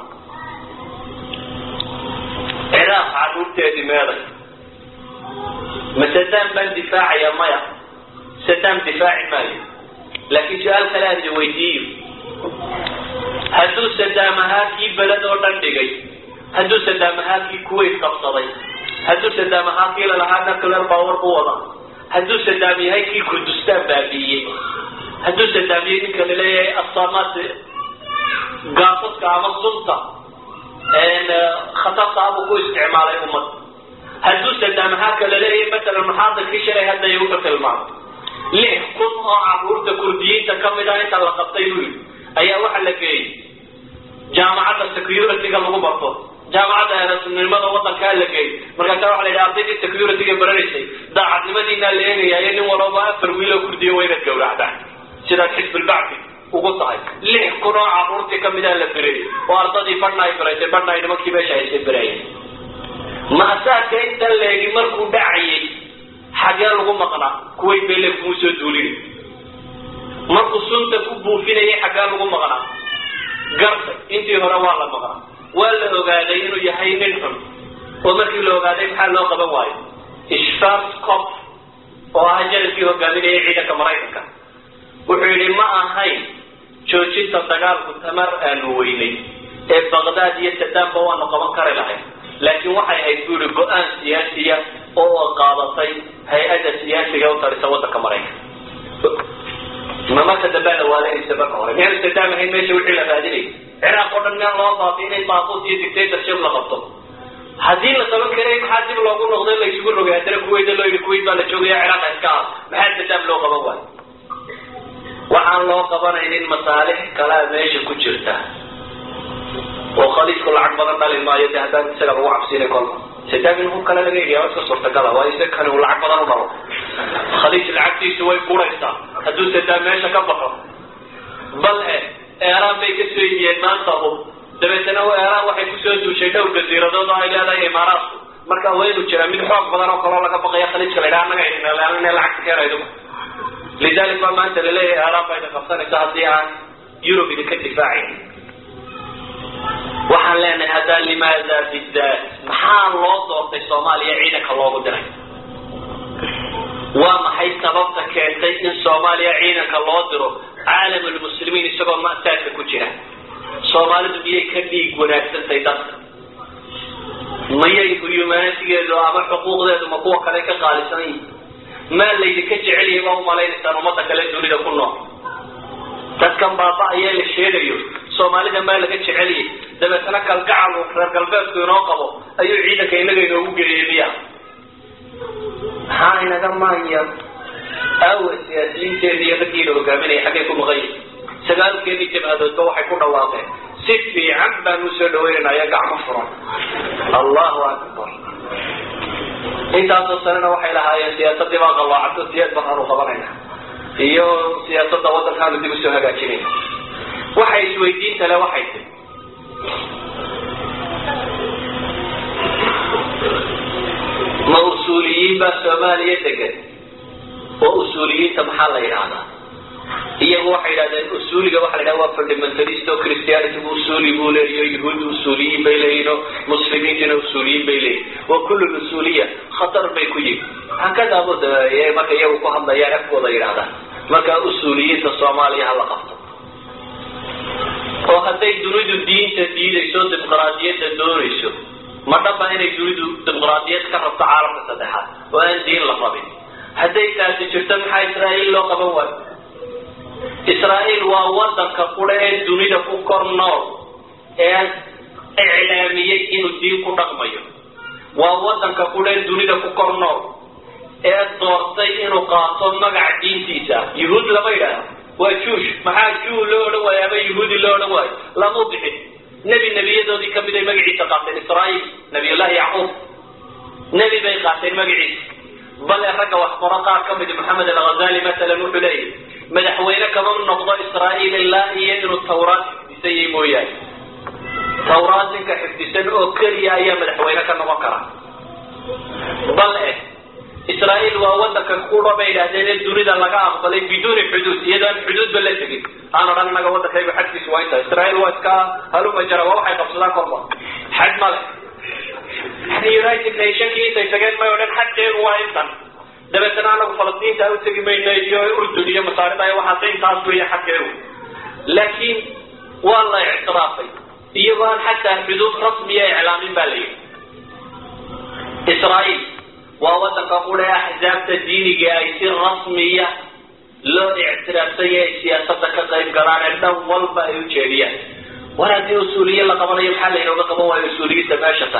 ciraaq carruurteedii meeday ma sadam baan difaacaya maya sadam difaaci maayo laakiin su-aal kale aan idin weydiiyo hadduu sadaam ahaa kii beled oo dhan dhigay hadduu sadaam ahaa kii kuwait qabsaday hadduu sadaam ahaa kii lalahaa nuclear power u wada hadduu sadaam yahay kii kurdistaan baabiiyey hadduu sadaam yahay ninka laleeyahay asamaat gaasaska ama sunta khatarta abuu ku isticmaalay ummad hadduu sadaam ahaa ka laleeyahay masalan muxaadirkii shalay hadday wuxuu tilmaamay lix kun oo carruurta kurdiyiinta kamid ah inta la qabtay buu yidhi ayaa waxaa la geeyey jaamacadda security-ga lagu barto jaamacadda eerasunimada wadankaa la geeyey markaasa waxa la yidhi ardaydii security-ga baranaysay daacadnimadiinaa la eegayaayo nin walaba afar wiiloo kurdiya waynaad gawracdaan sidaad xisbulbacdi ugu tahay lix kun oo carruurtii kamid ah la bereyey oo ardadii badhna ay baraysay badhna ay nimankii meesha haysay barayeen maasaadka intan leegi markuu dhacayay xagee lagu maqnaa kuwait bay le kuma soo duulin markuu sunta ku buufinayay xaggaa lagu maqnaa gartay intii hore waa la maqnaa waa la ogaaday inuu yahay nin xun oo markii la ogaaday maxaa loo qaban waayo ishfaaq cop oo ah janalkii hogaaminayay ciidanka maraykanka wuxuu yidhi ma ahayn joojinta dagaalku tamar aanu weynay ee baqdaad iyo sadaamba waanu qaban kari lahay laakiin waxay ahayd buu yihi go-aan siyaasiya oo qaadatay hay-adda siyaasiga u tarisa waddanka maraykanka ما ما تدبل ولا يسبق ولا يعني استدام هي ماشي وحيل فادلي عراق قدنا الله باطين الطاقوس يدكتاتور شغل قبطه هذين لطبعا كريم حاسب لو قلنا غضين لا يشكر له هذا الكويت لو الكويت ولا شو يا عراق اسكار ما حد تدام له قبول وعن الله قبنا إن المصالح كلام ماشي كجرته وخليج كل عقبة طال ما يتهدان سلام وعبسين كل ستابين هم كلا لقيه يا واسك صورت كلا وايسك كانوا العقبة نمروا خليج العكسي سوي كوريستا هدو ستاب ماشي كبحه بل إيران بيكسوي ينانتهم دبتنا هو إيران waxay ku soo duushay dhowr jasiiradooda ay leedahay Imaaraat marka way u jiraan mid xoog badan oo kala laga baqay khaliijka leeyahay anaga inaan lacag ka reedo lidalika ma anta leeyahay Iiraan bay qabsanaysaa hadii aan Europe ka difaaci waxaan leenahay hada limaada bidaat maxaa loo doortay Soomaaliya ciidanka loogu diray waa maxay sababta keentay in Soomaaliya ciidanka loo diro عالم المسلمين isagoo ma taas ku jira Soomaalidu miyay ka dhiig wanaagsan dadka miyay humanitigeedu ama xuquuqdeedu ma kuwa kale ka qaalisan ma leeydi ka jeceliyo ma umaleynaysan umada kale dunida ku nool dadkan baaba ayaa la sheegayo Soomaalida ma laga jeceliyo dabeetana kalgacal oo reer galbeedku inoo qabo ayuu ciidanka inaga inoogu geeyay ها إنا جماعية أو سياسيين تاني يفكروا وكاملين يحكيكم غير سجال كذي تبقى دوتوا حيكون واقع سفي عبا نسلوين يقع مفرا الله أكبر إنت أتصلنا وحي لها يا سياسة دماغ الله عبد السياسة بحر وخبرنا هي سياسة دوات الخامة دي بسوها قاتلين وحي سويدين تلا وحي موصوليين بسومالية تجد وأصوليين تمحل إيرانا هي واحد هذا الأصولي واحد هو فردمنتاليستو كريستيانيتي أصولي بولي يهود أصوليين بيلينو مسلمين أصوليين بيلين وكل الأصولية خطر بيكوي هكذا بود يا ما كيا وكهم ضيع ركوا ضيع هذا ما كأصوليين الصومالية هلا قفطوا وحتى يدرون الدين تدين يسوع ديمقراطية تدور يسوع ما تبغى إنك تريد ديمقراطية كرر تعارف الصدحات وأن دين لقبين هذا كان تجتمع إسرائيل لو قبول إسرائيل ووضع كقرآن الدنيا فكر نار إعلامية إنه الدين كتقميه ووضع كقرآن الدنيا فكر نار الضغطي إنه قاطع مجا دين تيسا يهود لبيرا وشوش مع شو لو لو يا يهودي لو لو لا مضحك نبي النبي ذي كم بدي مجعي تقاتل إسرائيل نبي الله يعقوب نبي بيقاتل مجعي بل أفرق وحقرقا كم بدي محمد الغزالي مثلا وحليه مدحوينه كمان نقضى إسرائيل الله يدر التوراة بسيء موياي توراة كحفظ أو كريا يا مدحوينه كما وقرا بل إسرائيل وودك القرى بين هذين الدنيا لقى أقبل بدون حدود يدا الحدود بلا تجد أنا رأنا ما قولت هاي بحد سويته إسرائيل واسكا هلو مجرى وحي تفصيلك الله حد ماله إحنا يونايتد نيشن كي تيسجل ما يقولن حتى هو إنسان ده بس أنا أقول فلسطين تهو تجي من نيجيو أردنية مصاري أي واحد تين تاسوية حتى هو لكن والله اعترافي يبان حتى حدود رسمية إعلامين بالي إسرائيل ووضع قول أحزاب الدين جايسين رسمية لو اعترافية سياسة كقيم قرار عندهم والبا يوجيريا ولا دي أصولية لقبنا يبحل إنه لقبوا أصولية تماشة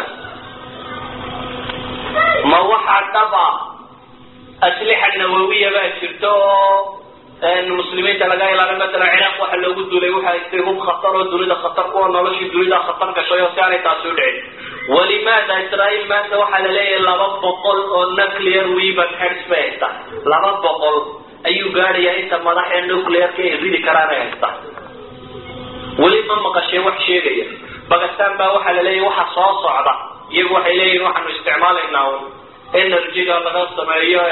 ما وحى طبعا أسلحة النووية بقى شرطو أن المسلمين تلقى إلى مثلا العراق وحل لو قدوا لي وحى يستيهم خطر والدولة خطر قوة نولش الدولة خطر كشوية وسعر تاسودعي ولماذا إسرائيل ما توحل لي لابد بقول النكلير ويبن حرس بيستا لابد بقول أيو قاري إنت مضح النكلير كي يزيد كرامة يستا ولما مقشي وحشي غير باكستان با وحل لي وحى صاص عضا يقوح إليه نوحن استعمال إنه إن الرجيقة لغا السمائية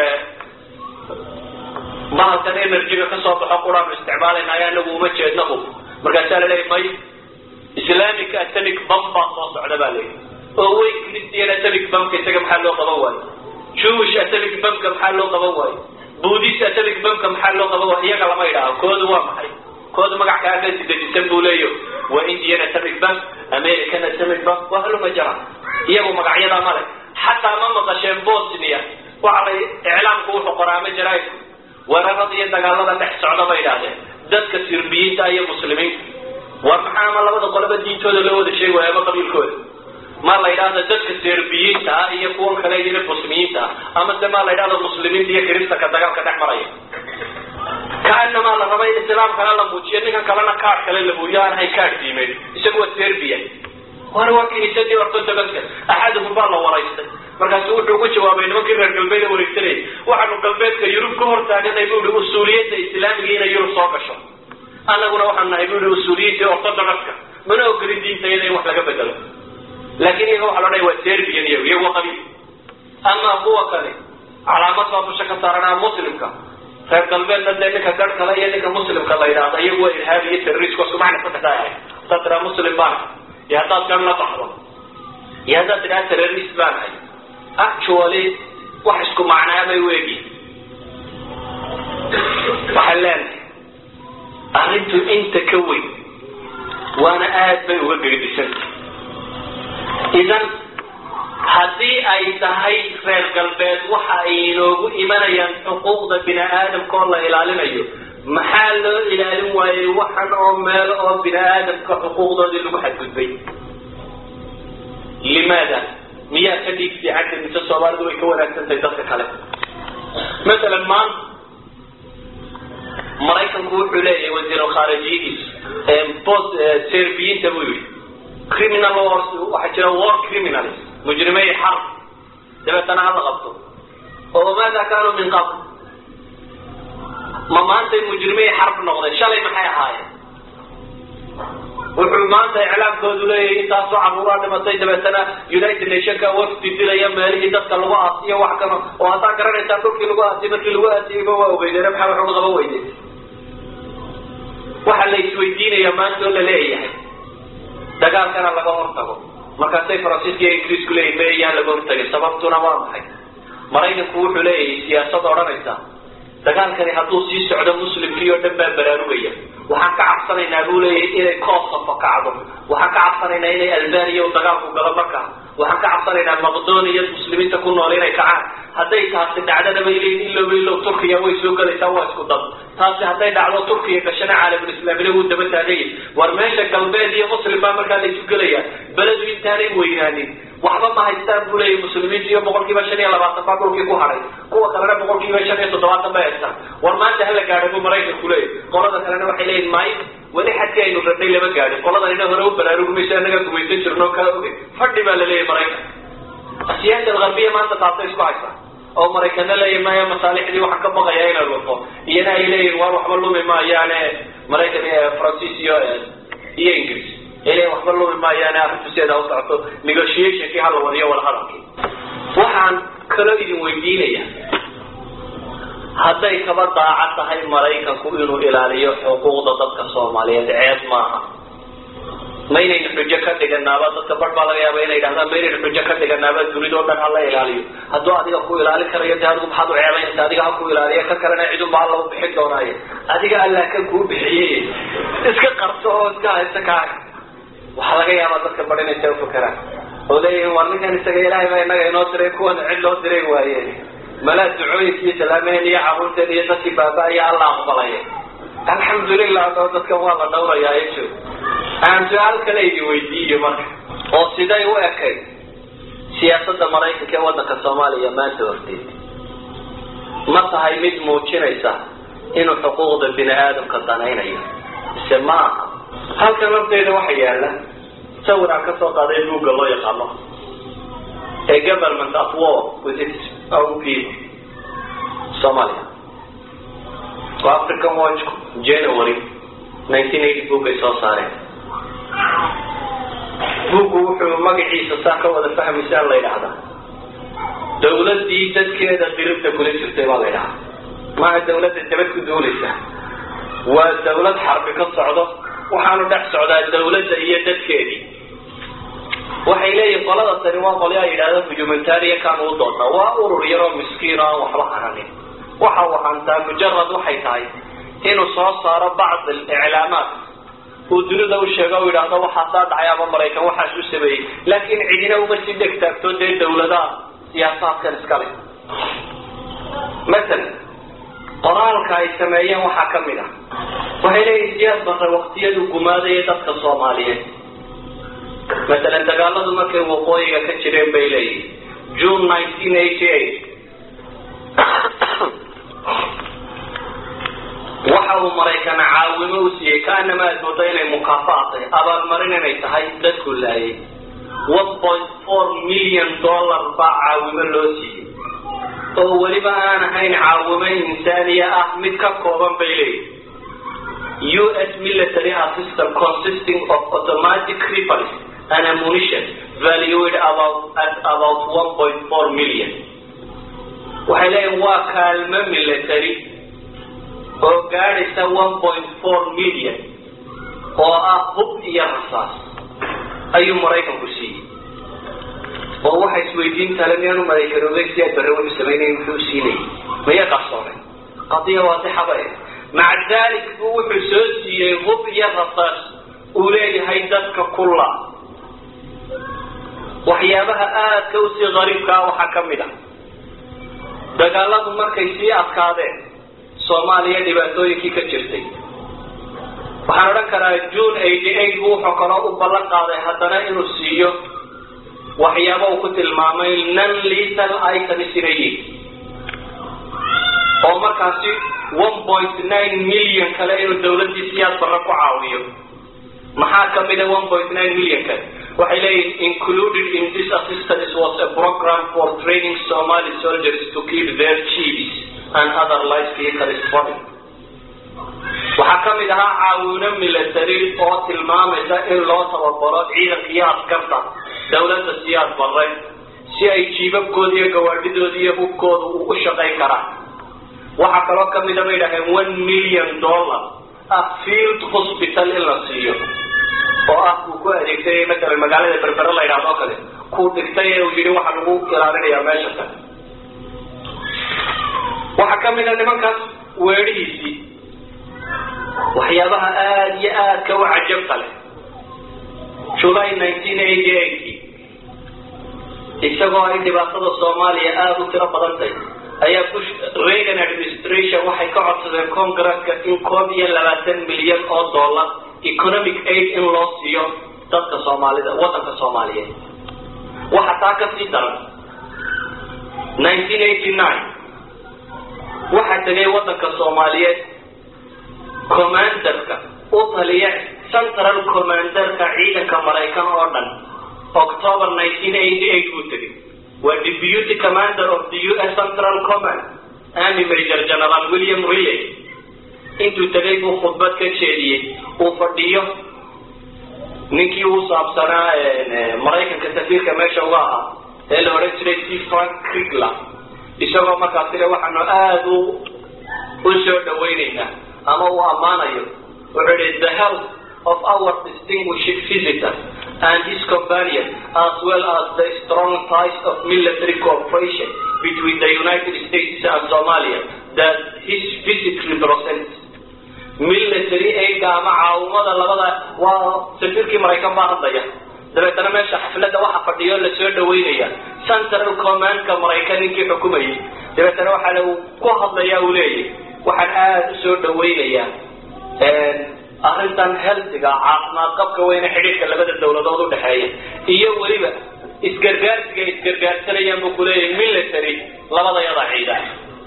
ما كان إن الرجيقة كصوت حقورا من استعمال إنه يعني مجهد نقو مركزان لي مي إسلامك أتمك بمبا صوص على بالي هو كريستيان أتمك بمك يتقم حلو قبواي شوش أتمك بمك محلو قبواي بوديس أتمك بمك محلو قبواي يقع لما يدعو كود وامحي كود مقع كافة تتسبوا ليه وإنديان أتمك بمك أمريكان أتمك بمك وهلو مجرى يقو مقع يدا مالك حتى ما مقشين بوسنيا وعلى إعلام قوح قرامة جرايك weerarada iyo dagaalada dhex socda bay idhaahdeen dadka sirbiyiinta iyo muslimiinta war maxaa ma labada qolaba diintooda loo wada sheegi waayaba qabiilkooda ma la yidhaahdo dadka serbiyiinta ah iyo kuwan kale iyo muslimiinta ah ama se ma la yidhaahdo muslimiinta iyo kiristanka dagaalka dhex maraya kaanama la raba in islaamkana la muujiyo ninkan kalena kaadh kale la muujiyo aan hay kaadh diimeed isagu waa serbiya waana waa kiniisadii ortodogska axaduhum baa la waraystay markaasu wuxuu ugu jawaabay nimankii reer galbeed ee wareegsanayay waxaanu galbeedka yurub ka hortaaganay buu ihi usuuliyadda islaamiga inay yurub soo gasho annaguna waxaan nahay buu ihi usuuliyadii ortodogska mana ogolin diintayada in wax laga bedelo laakiin iyaga waxa loo dhahay waa serbiyan iyagu iyagu waa qabiil ama kuwa kale calaamad baa dusha ka saaranaa muslimka reer galbeedna dee ninka garh kale iyo ninka muslimka la yidhaahdo iyagu waa irhaabi iyo terroriska isku macna saddexdaa ahay haddaad tidhaha muslim baan iyo haddaad garh la baxdo iyo haddaad tidhaha terrorist baan ahay actually wax isku macnaa bay weegi waxaan leenahay arrintu inta ka weyn waana aad bay uga geedisantay idan haddii ay tahay reer galbeed waxa ay inoogu imanayaan xuquuqda bini aadamka oo la ilaalinayo maxaa loo ilaalin waayey waxan oo meelo oo bini aadamka xuquuqdoodii lagu xadgudbay limaada miyaa ka dhiig fiicanta mise soomaalidu way ka wanaagsantahay dadka kale masalan maanta maraykanku wuxuu leeyahay wasiir alkhaarijiyihiis post serbiyiinta buu yidhi criminal wars waxaa jira war criminals mujrimay xarb dabeetana hala qabto oo maada kaanuu min qabl ma maantay mujrimay xarb noqdeen shalay maxay ahaayeen wuxuu maanta iclaamkoodu leeyahay intaasoo caruuraa dhimatay dabeetana united nationka wafdi dilaya meelihii dadka lagu aasiyo wax kano oo haddaa garanaysaa dhulkii lagu aasiyo markii lagu aasiyeyba waa ogeydeene maxaa wax uga qaban weyde waxaa la isweydiinaya maanta oo la leeyahay dagaalkana laga hortago markaasay faransiiska iyo ingiriisku leeyihin me yaan laga hortagin sababtuna waa maxay maraykanku wuxuu leeyahay siyaasad odhanaysa dagaalkani hadduu sii socdo muslimkii oo dhan baa baraarugaya waxaan ka cabsanaynaa buu leeyahay inay kosovo kacdo waxaan ka cabsanaynaa inay albaniya u dagaalku galo markaa waxaan ka cabsanaynaa maqdoniya muslimiinta ku nool inay kacaan hadday taasi dhacdana bay leeyihin ilowba ilow turkiya way soo gelaysaa waa isku dad taasi hadday dhacdo turkiya gashana caalamulislaamina wuu daba taagaya war meesha galbeed iyo muslim baa markaa la isu gelayaa beledu intaanay weynaanin waxba ma haystaan buu leeyahay muslimiinta iyo boqol kiiba shan iyo labaatan baa dhulkii ku hadhay kuwa kalena boqol kiiba shan iyo toddobaatan bay haystaan war maanta hala gaadha buu maraykanku leeyahay qolada kalena waxay leeyihin maayo weli xadkii aynu rabnay lama gaadhin qoladanina hore u baraarugumayso annaga gumaysan jirno kala oge fadhi baa la leeyahay maraykan siyaasa algarbiya maanta taasay isku haysaa oo maraykana leeyahay maya masaalixdii waxaan ka baqayaa inay lunto iyana ay leeyihin waar waxba lumi maayaane maraykan faransiis iyo iyo ingiriis ilay waxba lumi maayaane arrintu sideeda u socoto negotiationkii hala wadiyo wada hadalkii waxaan kaloo idin weydiinaya hadday kaba daacad tahay maraykanku inuu ilaaliyo xuquuqda dadka soomaaliyeed ceeb maaha maynaynu xujo ka dhiganaaba dadka bar baa laga yaaba inay yidhahdaan maynaynu xujo ka dhiganaaba dunidao dhan hala ilaaliyo hadduu adiga ku ilaalin karayo de adigu maxaad u ceebaynaysa adiga ha ku ilaaliya ka kalena cidunba alla u bixin doonaaye adiga allah ka kuu bixiyey iska qarso oo iska haysta kaaga waxaa laga yaabaa dadka bar inay saa ufakeraan oo leeyihin war ninkan isaga ilaahay baa inaga inoo diray kuwana cid loo diray waayeen malaa ducooyinka iyo salaameen iyo caruurteen iyo dadkii baaba-aya alla aqbalaya alxamdulilah oo dadkan waa la dhawrayaa ejo aan su-aal kale idin weydiiyo marka oo siday u ekay siyaasadda maraykanka ee waddanka soomaaliya maanta horteed ma tahay mid muujinaysa inuu xuquuqda bini aadamka danaynayo mise ma aha halkan lafteeda waxa yaala sawir aan ka soo qaaday buugga loo yaqaano ee government of war with its own people Somalia waa African Watch January nineteen eighty buuggay soo saareen buuggu wuxuu magaciisa saa ka wada fahmaysaa la yidhaahdaa dawladdii dadkeeda diribta kula jirtay baa la yidhahaa maaha dawladda dabad ku duulaysa waa dawlad xarbi ka socdo waxaanu dhex socdaa dawladda iyo dadkeedii waxay leeyihin qolada tani waa qolyaa yidhahda humanitarian kaan u doodna waa urur yaroo miskiin oo aan waxba hananin waxa uu hantaa mujarad waxay tahay inuu soo saaro bacd aliclaamaat uu dunida u sheego u yidhaahdo waxaa saa dhacay ama maraykan waxaas u sameeyey laakiin cidina uma si dheg taagto dee dawladaha siyaasaadkan iskale masalan qoraalka ay sameeyeen waxaa ka mid ah waxay leeyihiin siyaad barre waqtiyadu gumaadaya dadka Soomaaliyeed مثلا dagaaladu markay waqooyiga ka jireen bay leeyihiin June nineteen eighty-eight waxa uu Mareykan caawimo u siiyay kaanama aad moodo inay mukaafaatay abaalmarin inay tahay dadku laayay one point four million dollar baa caawimo loo siiyay oo waliba aan ahayn caawimo insaaniya ah mid ka kooban bay leeyihiin U S military assistance consisting of automatic rifles and ammunition valued about at about one point four million. waxay leeyihiin waa kaalmo military oo gaadhaysa one point four million oo ah hub iyo rasaas ayuu Mareykanku siiyey oo waxay isweydiin talamiyaan Mareykan oo si ay barre u sameeyeen wuxuu siinay maya qasoonay qadiya waadixa bay مع ذلك هو حساسي hub iyo rasaas uu leeyahay dadka kulla waxyaabaha aadka u sii qariibka waxa kamid ah dagaaladu markay sii adkaadeen Soomaaliya dhibaatooyinkii ka jirtay waxaan oran karaa June eighty-eight uu xukano u ballan qaaday haddana inuu siiyo waxyaabo uu ku tilmaamay non lethal items inay oo markaasi one point nine million kale inuu dawladda siyaad barra ku caawiyo maxaa kamid ah one point nine million kale waxay leeyihiin included in this assistance was a program for training Somali soldiers to keep their chiefs and other life vehicles running waxa kamid ah caawino military oo tilmaamaysa in loo tababaro ciidanka askarta dawladda siyaad barre si ay jiibabkooda iyo gawaadhidooda iyo hubkooda u shaqayn karaan waxa kaloo kamid ah baydahay one million dollar a field hospital in la siiyo oo ah uu ku adeegtay mesela magaalada Berbera la yiraahdo kale ku dhigtay ee uu yiri waxa lagu ilaalinayaa meesha tan waxa kamid ah nimankaas weerihiisii waxyaabaha aad iyo aad ka wacajabta leh July nineteen eighty-eight isagoo ay dhibaatada Soomaaliya aad u tiro badan tahay ayaa Bush Reagan administration waxay ka codsadeen Congress-ka in koob iyo labaatan milyan oo dollar economic aid in loo siiyo dadka Soomaalida wadanka Soomaaliyeed waxa taa ka sii daran nineteen eighty-nine waxa tagay wadanka Soomaaliyeed commanderka u taliya central commanderka ciidanka Mareykan oo dhan October nineteen eighty-eight uu tagay والديبيوتي كماندر of the U S Central Command Army Major General William Riley انتو تغيبوا خطبات كتشيريه وفرديه نكي وصاب سنة مرايكا كسفير كماشا واها اللي ورسلي سي فرانك كريغلا إشاقوا مكاتلة وحنو آذو وشو دوينينا أما هو أمانا يو وعلي the health of our distinguished visitor and his companion, as well as the strong ties of military cooperation between the United States and Somalia that his visit represents. Military aid ama caawimada labada waa safiirkii Mareykan baa hadlaya dabeetana meesha xafladda waxa fadhiyo la soo dhaweynaya Central Command-ka Mareykankii xukumayay dabeetana waxa uu ku hadlayaa uu leeyahay waxaan aad u soo dhaweynayaa ee arrintan healthiga caafimaad qabka weyna xidhiidhka labada dawladood u dhaxeeya iyo waliba isgargaarsiga isgargaarsanayaan buu ku leeyahay military labada yada ciidan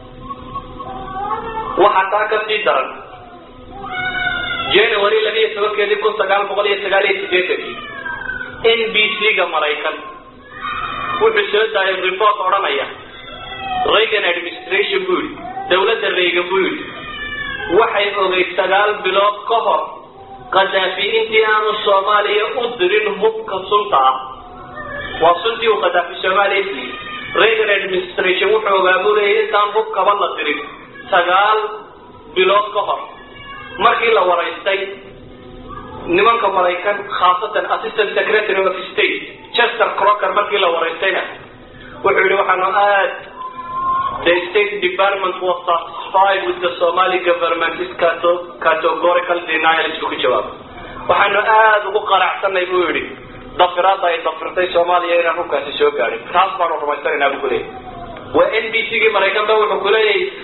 waxa taa ka sii daran January labiyo tobankeedii kun sagaal boqol iyo sagaal iyo siddeetankii N B C-ga Mareykan wuxuu soo daayay report odhanaya Reagan administration buu dawladda Reagan buu waxay ogay sagaal bilood ka hor Qadaafi intii aanu Soomaaliya u dirin hubka sunta waa suntii uu Qadaafi Soomaaliya Reagan administration wuxuu ogaabulay intaan hubka la dirin sagaal bilood ka hor markii la waraystay nimanka Mareykan khaasatan assistant secretary of state Chester Crocker markii la waraystayna wuxuu yiri waxaanu aad The State Department was satisfied with the Somali government's categorical denial to Kijawab. waxaanu aad ugu qaracsanay buu yiri dafirada ay dafirtay Soomaaliya inaan ku kaasi soo gaarin taas baan rumaysanaa buu leeyahay wa N B C-ga Mareykan baa wuxuu ku leeyahay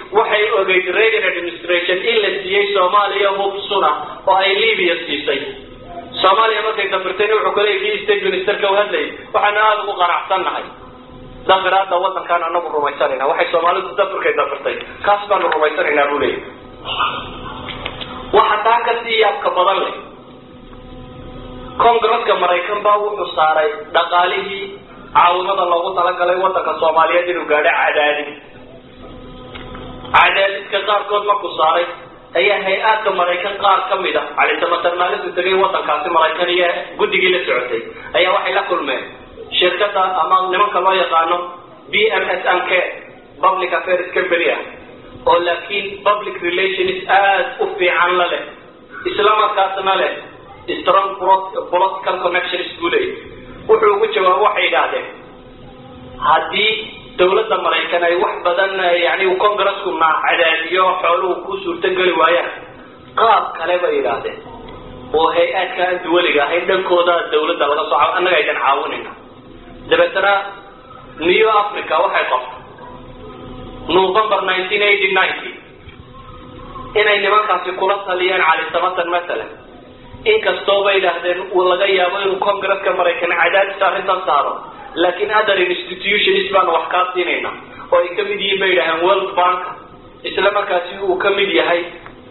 waxay ogeyd Reagan administration in la siiyay Soomaaliya hubsuna oo ay Libya siisay Soomaaliya markay dafirteen wuxuu kale yidhi state ministerka u hadlay waxaan aad ugu qanacsanahay dafiraadda wadankan anagu rumaysanayna waxay Soomaalidu dafirkay dafirtay kaas baan rumaysanayna buu leeyahay waxa taa ka siyaabka badan leh Congress-ka Mareykan baa wuxuu saaray dhaqaalihii caawimada loogu talagalay wadanka Soomaaliyeed inuu gaadho cadaadis cadaadiska qaarkood markuu saaray ayaa hay-adka Mareykan qaar ka mid ah cali samatar maalintu tagay wadankaasi Mareykan iyo guddigii la socotay ayaa waxay la kulmeen shirkadda ama nimanka loo yaqaano B M S and K Public Affairs Company oo laakiin public relations aad u fiican la leh isla markaasna leh strong political connections gulay wuxuu ugu jawaab waxay yidhaahdeen haddii dawladda Mareykan ay wax badan yani uu Congress-ku ma cadaadiyo xooluhu ku suurtageli waayaan qaab kale bay yidhaahdeen oo hay-adka duwaliga ahayd dhankooda dawladda laga soo annaga aydan caawinayna dabeetana New Africa waxay qabtay November nineteen eighty-nine inay nimankaasi kula taliyeen cali samatan masalan inkastoo bay yidhaahdeen uu laga yaabo inuu Congress-ka Mareykan cadaadis arrintan saaro laakiin other institutions baan wax ka siinayna oo ay ka mid yihiin bay yidhaahdeen World Bank isla markaasi uu ka mid yahay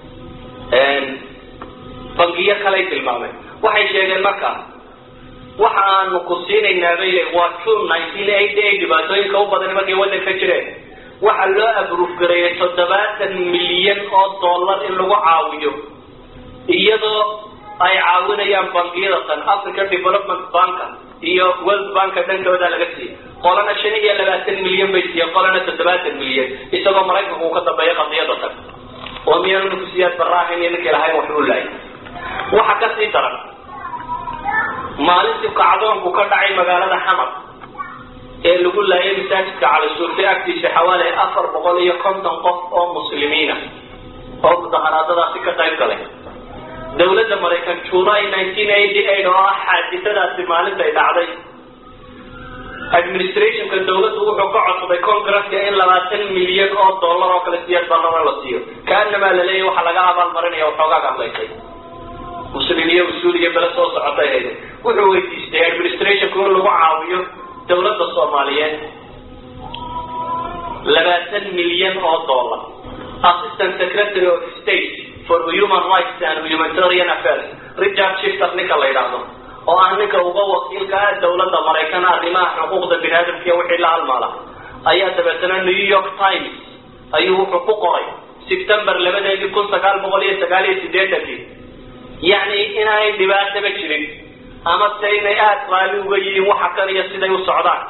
bangiyo kale tilmaamay waxay sheegeen markaa waxa aanu ku siinaynaa bay waa June nineteen eighty-eight dhibaatooyinka u badan markay wadanka jireen waxa loo abruuf gareeyay toddobaatan milyan oo dollar in lagu caawiyo iyadoo ay caawinayaan bangiyada tan African Development Bank iyo World Bank dhankooda laga siiyay qolana shan iyo labaatan milyan bay siiyay qolana toddobaatan milyan isagoo Mareykanku uu ka dambeeyay qadiyada tan oo miyanu ku siyaad baraahin in kala hay wax u laay waxa ka sii daran maalintii kacdoonku ka dhacay magaalada Xamar ee lagu laayay masaajidka cali suurti agtiisa xawaale afar boqol iyo konton qof oo muslimiina oo mudaharaadadaasi ka qayb galay dawladda Mareykan July nineteen eighty-eight oo ah xaadisadaasi maalinta ay dhacday administration-ka dawladdu wuxuu ka codsaday Congress-ka in labaatan milyan oo dollar oo kale siyaad ballan la siiyo kaanama la leeyahay waxa laga abaal marinaya waxoogaa gamlaysay muslimiin usuuliye bala soo socotay hayde wuxuu weydiistay administration-ku in lagu caawiyo dawladda Soomaaliyeed labaatan milyan oo dollar Assistant Secretary of State for Human Rights and Humanitarian Affairs Richard Shifter ninka la yiraahdo oo ah ninka uga wakiilka ah dawladda Mareykan arrimaha xuquuqda bini'aadamka iyo wixii la halmaala ayaa dabeetana New York Times ayuu wuxuu ku qoray September labadeedii kun sagaal boqol iyo sagaal iyo siddeetan yani inay dhibaato ba jirin ama inay aad raali uga yihiin waxa kan iyo siday u socdaan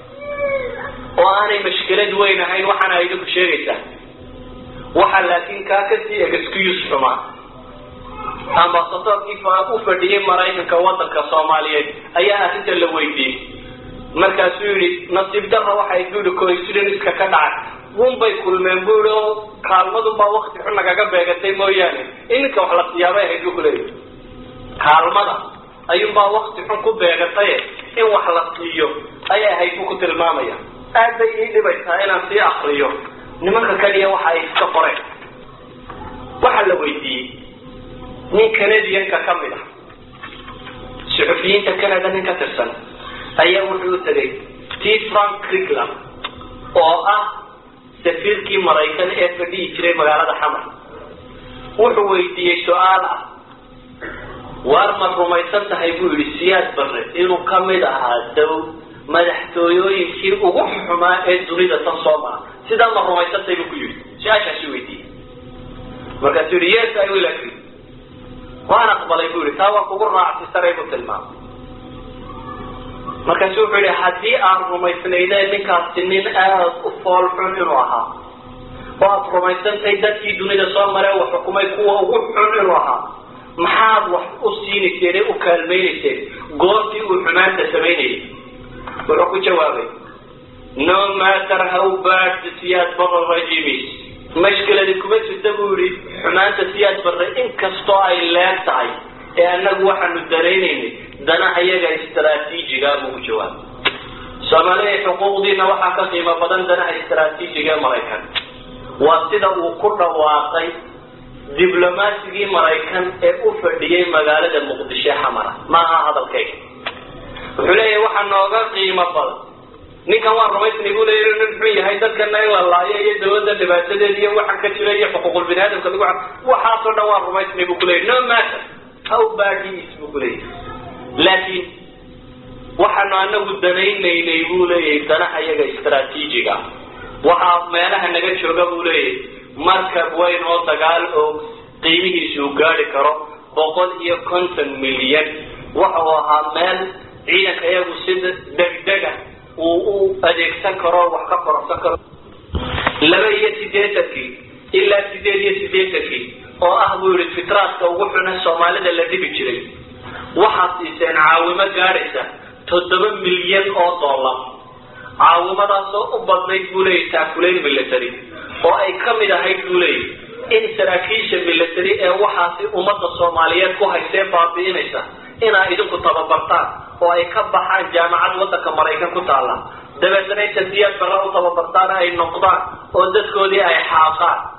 oo aanay mushkilad weyn ahayn waxana ay ku sheegaysaa waxa laakiin ka ka sii excuse xuma ambassador kifa u fadhiyay Mareykanka wadanka Soomaaliyeed ayaa arrinta la weydiiyay markaasuu yiri nasiib darro waxay guud coincidence-ka ka dhacay wumbay kulmeen buuro kaalmadu baa waqti xun naga beegatay mooyaane inka wax la siyaabay ay ku leeyahay kaalmada ayuu baa waqti xun ku beegatay in wax la siiyo ayaa ay ku tilmaamaya aad bay ii dhibaysaa inaan sii akhriyo nimanka kaliya waxa ay iska qoreen waxa la weydiiyay nin Canadian-ka ka mid ah suxufiyiinta Canada ninka tirsan ayaa wuxuu tagay T Frank Kirkland oo ah safiirkii Mareykan ee fadhiyay jiray magaalada Xamar wuxuu weydiiyay su'aal ah war ma rumaysan tahay buu yiri siyaad barre inuu ka mid ahaa daw madaxtooyooyinkii ugu xumaa ee dunida tan Soomaaliya sida ma rumaysan tahay buu yiri shaashaasi weydiiyay markaasuu yiri yes I will agree وانا قبل يقول تاوا كبرنا اعتسري بالتلمام markaasuu wuxuu yiri hadii aan rumaysnaynay ninkaas tinnin aad u foolxun inuu ahaa waad rumaysantay dadkii dunida soo maray wax xukumay kuwa ugu xun inuu ahaa maxaad wax u siinaysay u kaalmaynaysay goortii uu xumaanta sameeyay wuxuu ku jawaabay no matter how bad the siyad barra regime is مشكلة كبيرة تقولي حماة سياسة برا إن كستوى إلا تعي لأنه واحد الدرينين دنا حيجا استراتيجي قاموا بجواب سامالي حقوق دينا وحكا فيما بدن دنا استراتيجي قام مريكان وسيدا وكل واقعي دبلوماسي مريكان أفردية مقالة المقدشة حمرة ما هذا الكيس وحليه وحن نوغا قيمة فضل نيكا وان رميس نقول ايه نبعي هيدا كنا والله ايه دوزة لباسة دي وحن كتير ايه حقوق البنادم كذلك وحاصلنا وان رميس نقول ايه no matter how bad he is نقول ايه لكن وحن أنه الدنين نيقول ايه دانا حياة استراتيجية وحا ميلها نقل شوقا بقول ايه مركب وين او دقال او قيمه سوقاري كرو بقول ايه كونتن مليون وحوها ميل عينك ايهو سيد دقدقة وأديكسان كرو وحكا فرصان كرو لما هي سيديتكي إلا سيديتي سيديتكي وأهبو الفترات كوحنا الصومالي الذي بجري وحاط إسان عاومة جارسة تدبن مليون أو دولار عاومة راسو أبضنيت بولي تاكولين ملتري وأي كمي هاي بولي إن سراكيش ملتري وحاطي أمد الصوماليات كوهي سيبا بإنسا إنا إذن كتاببرتان وأي كبحان جامعات ودك مريكان كتالا دبتني تديات براو طببرتان أي نقضان ودسكو دي أي حاقات